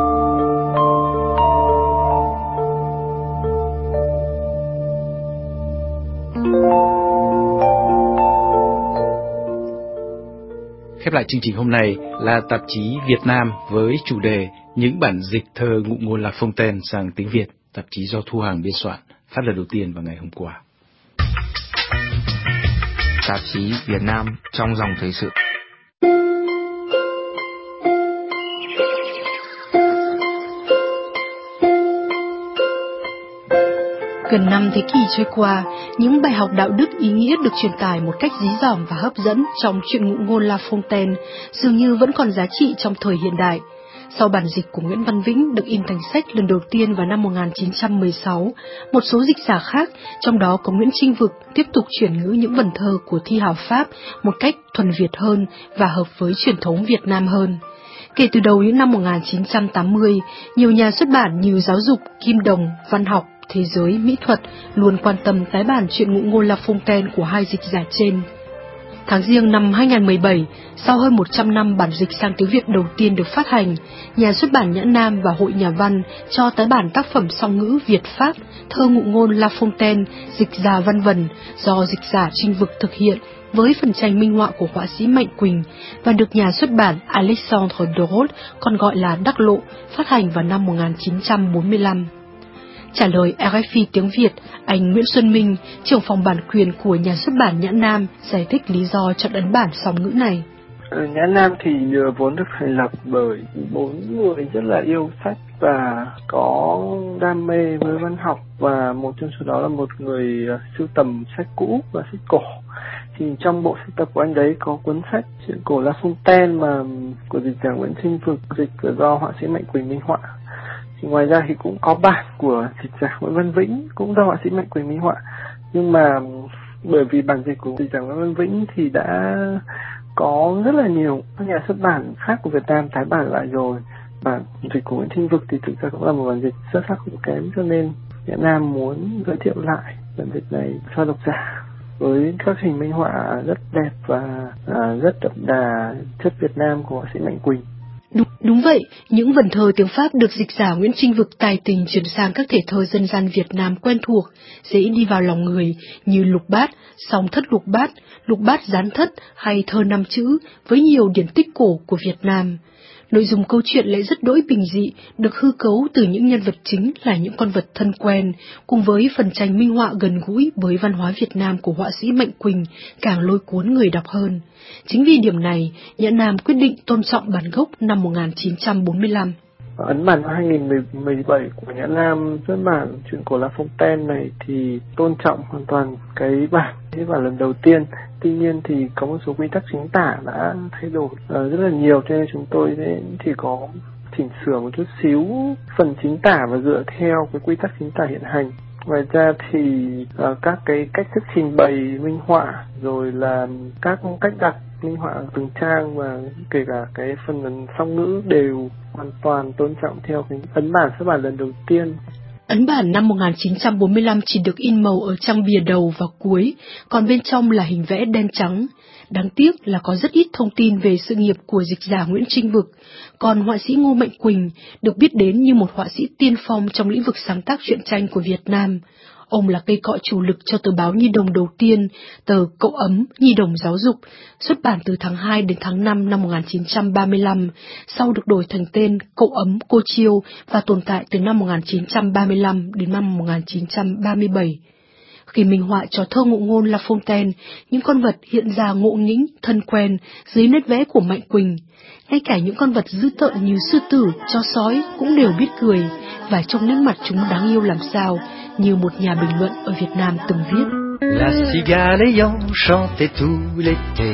E: Khép lại chương trình hôm nay là tạp chí Việt Nam với chủ đề Những bản dịch thơ ngụ ngôn La Fontaine sang tiếng Việt, tạp chí do Thu Hằng biên soạn, phát lần đầu tiên vào ngày hôm qua.
L: Tạp chí Việt Nam trong dòng thời sự.
M: Gần 5 thế kỷ trôi qua, những bài học đạo đức ý nghĩa được truyền tải một cách dí dỏm và hấp dẫn trong truyện ngụ ngôn La Fontaine dường như vẫn còn giá trị trong thời hiện đại. Sau bản dịch của Nguyễn Văn Vĩnh được in thành sách lần đầu tiên vào năm 1916, một số dịch giả khác, trong đó có Nguyễn Trinh Vực, tiếp tục chuyển ngữ những vần thơ của thi hào Pháp một cách thuần Việt hơn và hợp với truyền thống Việt Nam hơn. Kể từ đầu những năm 1980, nhiều nhà xuất bản như Giáo dục, Kim Đồng, Văn học, Thế giới, Mỹ thuật luôn quan tâm tái bản truyện ngụ ngôn La Fontaine của hai dịch giả trên. Tháng Giêng năm 2017, sau hơn 100 năm bản dịch sang tiếng Việt đầu tiên được phát hành, nhà xuất bản Nhã Nam và Hội Nhà văn cho tái bản tác phẩm song ngữ Việt-Pháp Thơ ngụ ngôn La Fontaine, dịch giả Văn Vần do dịch giả Trinh Vực thực hiện với phần tranh minh họa của họa sĩ Mạnh Quỳnh và được nhà xuất bản Alexandre de Rhodes, còn gọi là Đắc Lộ, phát hành vào năm 1945. Trả lời RFI tiếng Việt, anh Nguyễn Xuân Minh, trưởng phòng bản quyền của nhà xuất bản Nhã Nam, giải thích lý do chọn ấn bản song ngữ này.
N: Nhã Nam thì vốn được thành lập bởi 4 người rất là yêu sách và có đam mê với văn học, và một trong số đó là một người sưu tầm sách cũ và sách cổ. Thì trong bộ sưu tập của anh đấy có cuốn sách Chuyện cổ La Fontaine mà của dịch giả Nguyễn Trinh Vực, dịch do họa sĩ Mạnh Quỳnh minh họa. Thì ngoài ra thì cũng có bản của dịch giả Nguyễn Văn Vĩnh cũng do họa sĩ Mạnh Quỳnh minh họa, nhưng mà bởi vì bản dịch của dịch giả Nguyễn Văn Vĩnh thì đã có rất là nhiều các nhà xuất bản khác của Việt Nam tái bản lại rồi, và dịch của Nguyễn Trinh Vực thì thực ra cũng là một bản dịch xuất sắc không kém, cho nên Nhã Nam muốn giới thiệu lại bản dịch này cho độc giả với các hình minh họa rất đẹp và rất đậm đà chất Việt Nam của họa sĩ Mạnh Quỳnh.
M: Đúng vậy, những vần thơ tiếng Pháp được dịch giả Nguyễn Trinh Vực tài tình chuyển sang các thể thơ dân gian Việt Nam quen thuộc, dễ đi vào lòng người như lục bát, song thất lục bát gián thất hay thơ 5 chữ với nhiều điển tích cổ của Việt Nam. Nội dung câu chuyện lại rất đỗi bình dị, được hư cấu từ những nhân vật chính là những con vật thân quen, cùng với phần tranh minh họa gần gũi với văn hóa Việt Nam của họa sĩ Mạnh Quỳnh càng lôi cuốn người đọc hơn. Chính vì điểm này, Nhã Nam quyết định tôn trọng bản gốc năm 1945.
N: Ấn bản 2017 của Nhã Nam xuất bản Chuyện cổ La Fontaine này thì tôn trọng hoàn toàn cái bản lần đầu tiên. Tuy nhiên thì có một số quy tắc chính tả đã thay đổi rất là nhiều, cho nên chúng tôi chỉ có chỉnh sửa một chút xíu phần chính tả và dựa theo cái quy tắc chính tả hiện hành. Ngoài ra thì các cái cách thức trình bày minh họa, rồi là các cách đặt minh họa từng trang và kể cả cái phần song ngữ đều hoàn toàn tôn trọng theo cái ấn bản xuất bản lần đầu tiên.
M: Ấn bản năm 1945 chỉ được in màu ở trang bìa đầu và cuối, còn bên trong là hình vẽ đen trắng. Đáng tiếc là có rất ít thông tin về sự nghiệp của dịch giả Nguyễn Trinh Vực, còn họa sĩ Ngô Mạnh Quỳnh được biết đến như một họa sĩ tiên phong trong lĩnh vực sáng tác truyện tranh của Việt Nam. Ông là cây cọ chủ lực cho tờ báo Nhi Đồng đầu tiên, tờ Cậu Ấm Nhi Đồng Giáo dục, xuất bản từ tháng 2 đến tháng 5 năm 1935, sau được đổi thành tên Cậu Ấm Cô Chiêu và tồn tại từ năm 1935 đến năm 1937. Khi minh họa cho thơ ngụ ngôn La Fontaine, những con vật hiện ra ngộ nghĩnh, thân quen dưới nét vẽ của Mạnh Quỳnh. Ngay cả những con vật dữ tợn như sư tử, chó sói cũng đều biết cười, và trong nét mặt chúng đáng yêu làm sao, như một nhà bình luận ở Việt Nam từng viết.
O: La cigale ayant chanté tout l'été.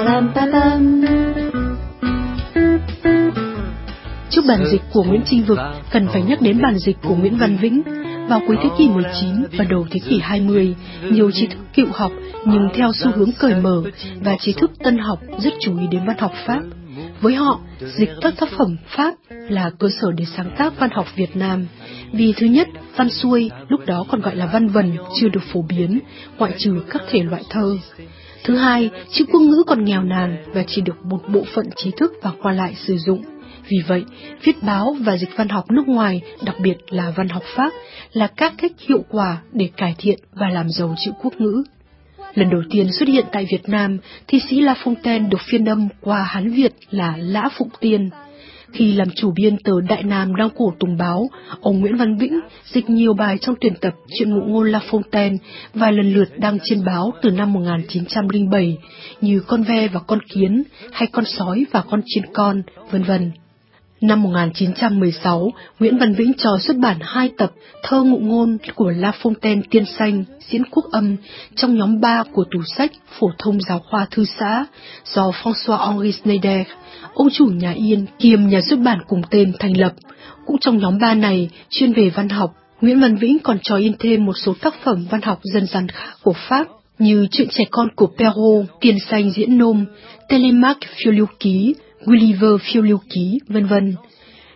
M: Trước bản dịch của Nguyễn Trinh Vực, cần phải nhắc đến bản dịch của Nguyễn Văn Vĩnh. Vào cuối thế kỷ 19 và đầu thế kỷ 20, nhiều trí thức cựu học nhưng theo xu hướng cởi mở và trí thức tân học rất chú ý đến văn học Pháp. Với họ, dịch các tác phẩm Pháp là cơ sở để sáng tác văn học Việt Nam. Vì thứ nhất, văn xuôi, lúc đó còn gọi là văn vần, chưa được phổ biến, ngoại trừ các thể loại thơ. Thứ hai, chữ quốc ngữ còn nghèo nàn và chỉ được một bộ phận trí thức và qua lại sử dụng. Vì vậy, viết báo và dịch văn học nước ngoài, đặc biệt là văn học Pháp, là các cách hiệu quả để cải thiện và làm giàu chữ quốc ngữ. Lần đầu tiên xuất hiện tại Việt Nam, thi sĩ La Fontaine được phiên âm qua Hán Việt là Lã Phụng Tiên. Khi làm chủ biên tờ Đại Nam Đao Cổ Tùng Báo, ông Nguyễn Văn Vĩnh dịch nhiều bài trong tuyển tập Chuyện ngụ ngôn La Fontaine và lần lượt đăng trên báo từ năm 1907 như Con ve và con kiến hay Con sói và con chiên con, vân vân. Năm 1916, Nguyễn Văn Vĩnh cho xuất bản 2 tập Thơ ngụ ngôn của La Fontaine Tiên Xanh, diễn quốc âm trong nhóm 3 của tủ sách Phổ thông giáo khoa thư xã do François-Henri Schneider, ông chủ nhà Yên kiêm nhà xuất bản cùng tên thành lập. Cũng trong nhóm 3 này, chuyên về văn học, Nguyễn Văn Vĩnh còn cho in thêm một số tác phẩm văn học dân gian khác của Pháp như Chuyện trẻ con của Perrault, Tiên Xanh diễn nôm, Télémaque phiêu lưu ký, Gulliver phiêu lưu ký, vân vân.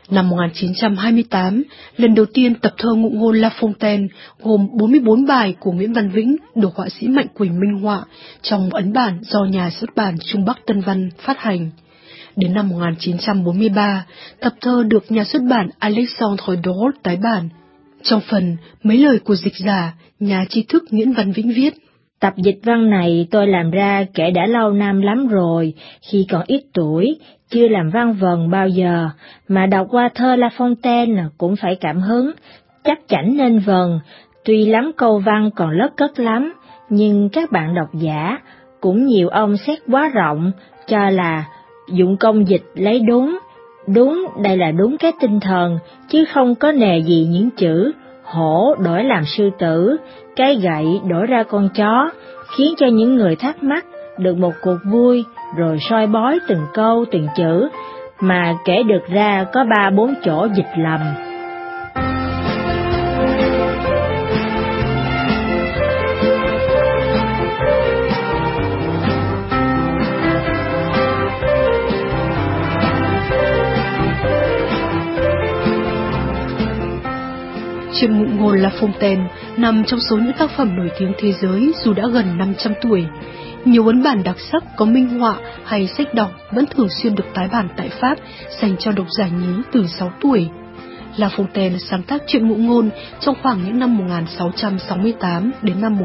M: Năm 1928, lần đầu tiên tập thơ ngụ ngôn La Fontaine gồm 44 bài của Nguyễn Văn Vĩnh được họa sĩ Mạnh Quỳnh minh họa trong ấn bản do nhà xuất bản Trung Bắc Tân Văn phát hành. Đến năm 1943, tập thơ được nhà xuất bản Alexandre Dorot tái bản. Trong phần mấy lời của dịch giả, nhà tri thức Nguyễn Văn Vĩnh viết:
C: Tập dịch văn này tôi làm ra kể đã lâu năm lắm rồi, khi còn ít tuổi, chưa làm văn vần bao giờ, mà đọc qua thơ La Fontaine cũng phải cảm hứng, chắc chắn nên vần, tuy lắm câu văn còn lất cất lắm, nhưng các bạn độc giả, cũng nhiều ông xét quá rộng, cho là dụng công dịch lấy đúng, đây là đúng cái tinh thần, chứ không có nề gì những chữ, hổ đổi làm sư tử, cái gậy đổi ra con chó, khiến cho những người thắc mắc được một cuộc vui, rồi soi bói từng câu từng chữ, mà kể được ra có 3-4 chỗ dịch lầm.
M: Chuyện ngụ ngôn La Fontaine nằm trong số những tác phẩm nổi tiếng thế giới dù đã gần 500 tuổi. Nhiều ấn bản đặc sắc có minh họa hay sách đọc vẫn thường xuyên được tái bản tại Pháp dành cho độc giả nhí từ 6 tuổi. La Fontaine sáng tác chuyện ngụ ngôn trong khoảng những năm 1668 đến năm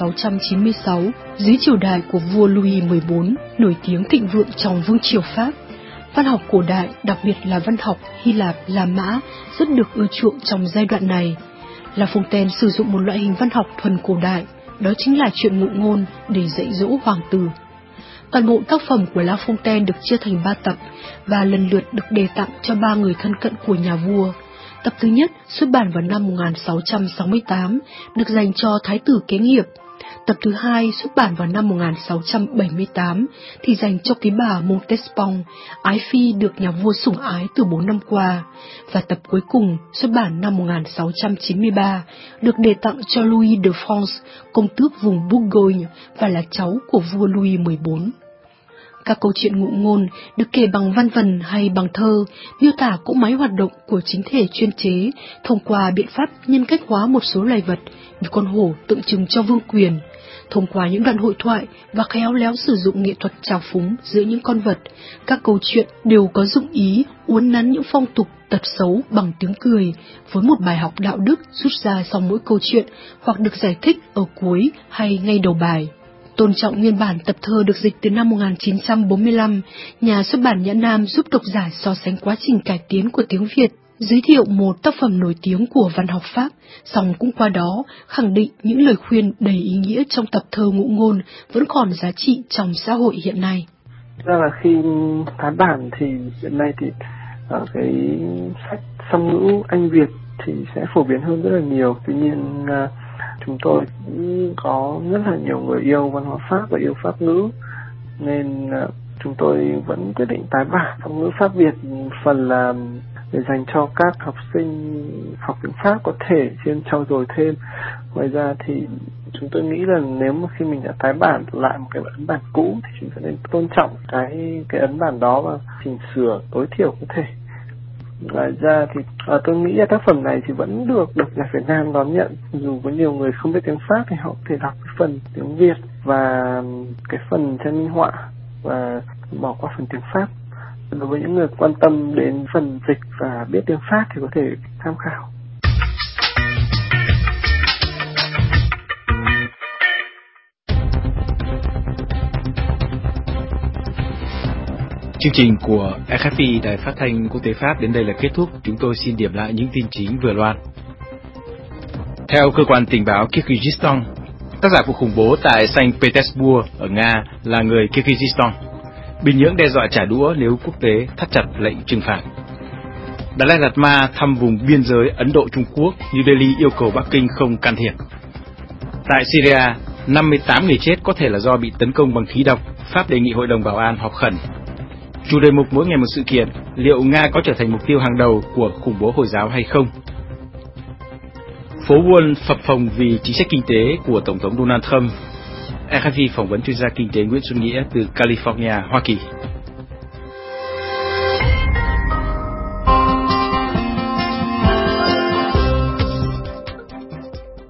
M: 1696 dưới triều đại của vua Louis XIV, nổi tiếng thịnh vượng trong vương triều Pháp. Văn học cổ đại, đặc biệt là văn học Hy Lạp, La Mã, rất được ưa chuộng trong giai đoạn này. La Fontaine sử dụng một loại hình văn học thuần cổ đại, đó chính là chuyện ngụ ngôn để dạy dỗ hoàng tử. Toàn bộ tác phẩm của La Fontaine được chia thành 3 tập và lần lượt được đề tặng cho 3 người thân cận của nhà vua. Tập thứ nhất xuất bản vào năm 1668, được dành cho thái tử kế nghiệp. Tập thứ hai xuất bản vào năm 1678 thì dành cho quý bà Montespan, ái phi được nhà vua sủng ái từ 4 năm qua. Và tập cuối cùng xuất bản năm 1693 được đề tặng cho Louis de France, công tước vùng Bourgogne và là cháu của vua Louis XIV. Các câu chuyện ngụ ngôn được kể bằng văn vần hay bằng thơ, miêu tả cỗ máy hoạt động của chính thể chuyên chế thông qua biện pháp nhân cách hóa một số loài vật như con hổ tượng trưng cho vương quyền. Thông qua những đoạn hội thoại và khéo léo sử dụng nghệ thuật trào phúng giữa những con vật, các câu chuyện đều có dụng ý uốn nắn những phong tục tật xấu bằng tiếng cười, với một bài học đạo đức rút ra sau mỗi câu chuyện hoặc được giải thích ở cuối hay ngay đầu bài. Tôn trọng nguyên bản tập thơ được dịch từ năm 1945, nhà xuất bản Nhã Nam giúp độc giả so sánh quá trình cải tiến của tiếng Việt, giới thiệu một tác phẩm nổi tiếng của văn học Pháp, song cũng qua đó khẳng định những lời khuyên đầy ý nghĩa trong tập thơ ngụ ngôn vẫn còn giá trị trong xã hội hiện nay.
N: Ra là khi tái bản thì hiện nay thì cái sách song ngữ Anh Việt thì sẽ phổ biến hơn rất là nhiều. Tuy nhiên chúng tôi cũng có rất là nhiều người yêu văn hóa Pháp và yêu Pháp ngữ, nên chúng tôi vẫn quyết định tái bản song ngữ Pháp Việt, phần là để dành cho các học sinh học tiếng Pháp có thể trau dồi thêm. Ngoài ra thì chúng tôi nghĩ là nếu mà khi mình đã tái bản lại một cái ấn bản cũ thì chúng ta nên tôn trọng cái ấn bản đó và chỉnh sửa tối thiểu có thể. Ngoài ra thì tôi nghĩ là tác phẩm này thì vẫn được độc giả Việt Nam đón nhận, dù có nhiều người không biết tiếng Pháp thì họ có thể đọc cái phần tiếng Việt và cái phần tranh minh họa và bỏ qua phần tiếng Pháp. Đối với những người quan tâm đến phần dịch và biết tiếng Pháp thì có thể tham khảo.
E: Chương trình của RFI, Đài Phát thanh Quốc tế Pháp đến đây là kết thúc. Chúng tôi xin điểm lại những tin chính vừa loan. Theo cơ quan tình báo Kyrgyzstan, tác giả vụ khủng bố tại Saint Petersburg ở Nga là người Kyrgyzstan. Bình Nhưỡng đe dọa trả đũa nếu quốc tế thắt chặt lệnh trừng phạt. Dalai Lama thăm vùng biên giới Ấn Độ-Trung Quốc, New Delhi yêu cầu Bắc Kinh không can thiệp. Tại Syria, 58 người chết có thể là do bị tấn công bằng khí độc. Pháp đề nghị Hội đồng Bảo an họp khẩn. Chủ đề mục mỗi ngày một sự kiện, liệu Nga có trở thành mục tiêu hàng đầu của khủng bố Hồi giáo hay không? Phố Wall phập phồng vì chính sách kinh tế của Tổng thống Donald Trump. RFI phỏng vấn chuyên gia kinh tế Nguyễn Xuân Nghĩa từ California, Hoa Kỳ.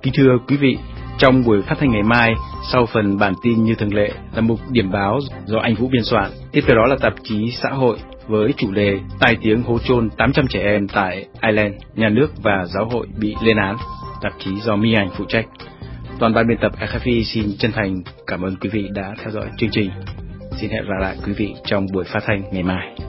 E: Kính thưa quý vị, trong buổi phát thanh ngày mai, sau phần bản tin như thường lệ là mục điểm báo do anh Vũ biên soạn. Tiếp theo đó là tạp chí xã hội với chủ đề tai tiếng hố chôn 800 trẻ em tại Ireland, nhà nước và giáo hội bị lên án. Tạp chí do My Anh phụ trách. Toàn ban biên tập RFI xin chân thành cảm ơn quý vị đã theo dõi chương trình. Xin hẹn gặp lại quý vị trong buổi phát thanh ngày mai.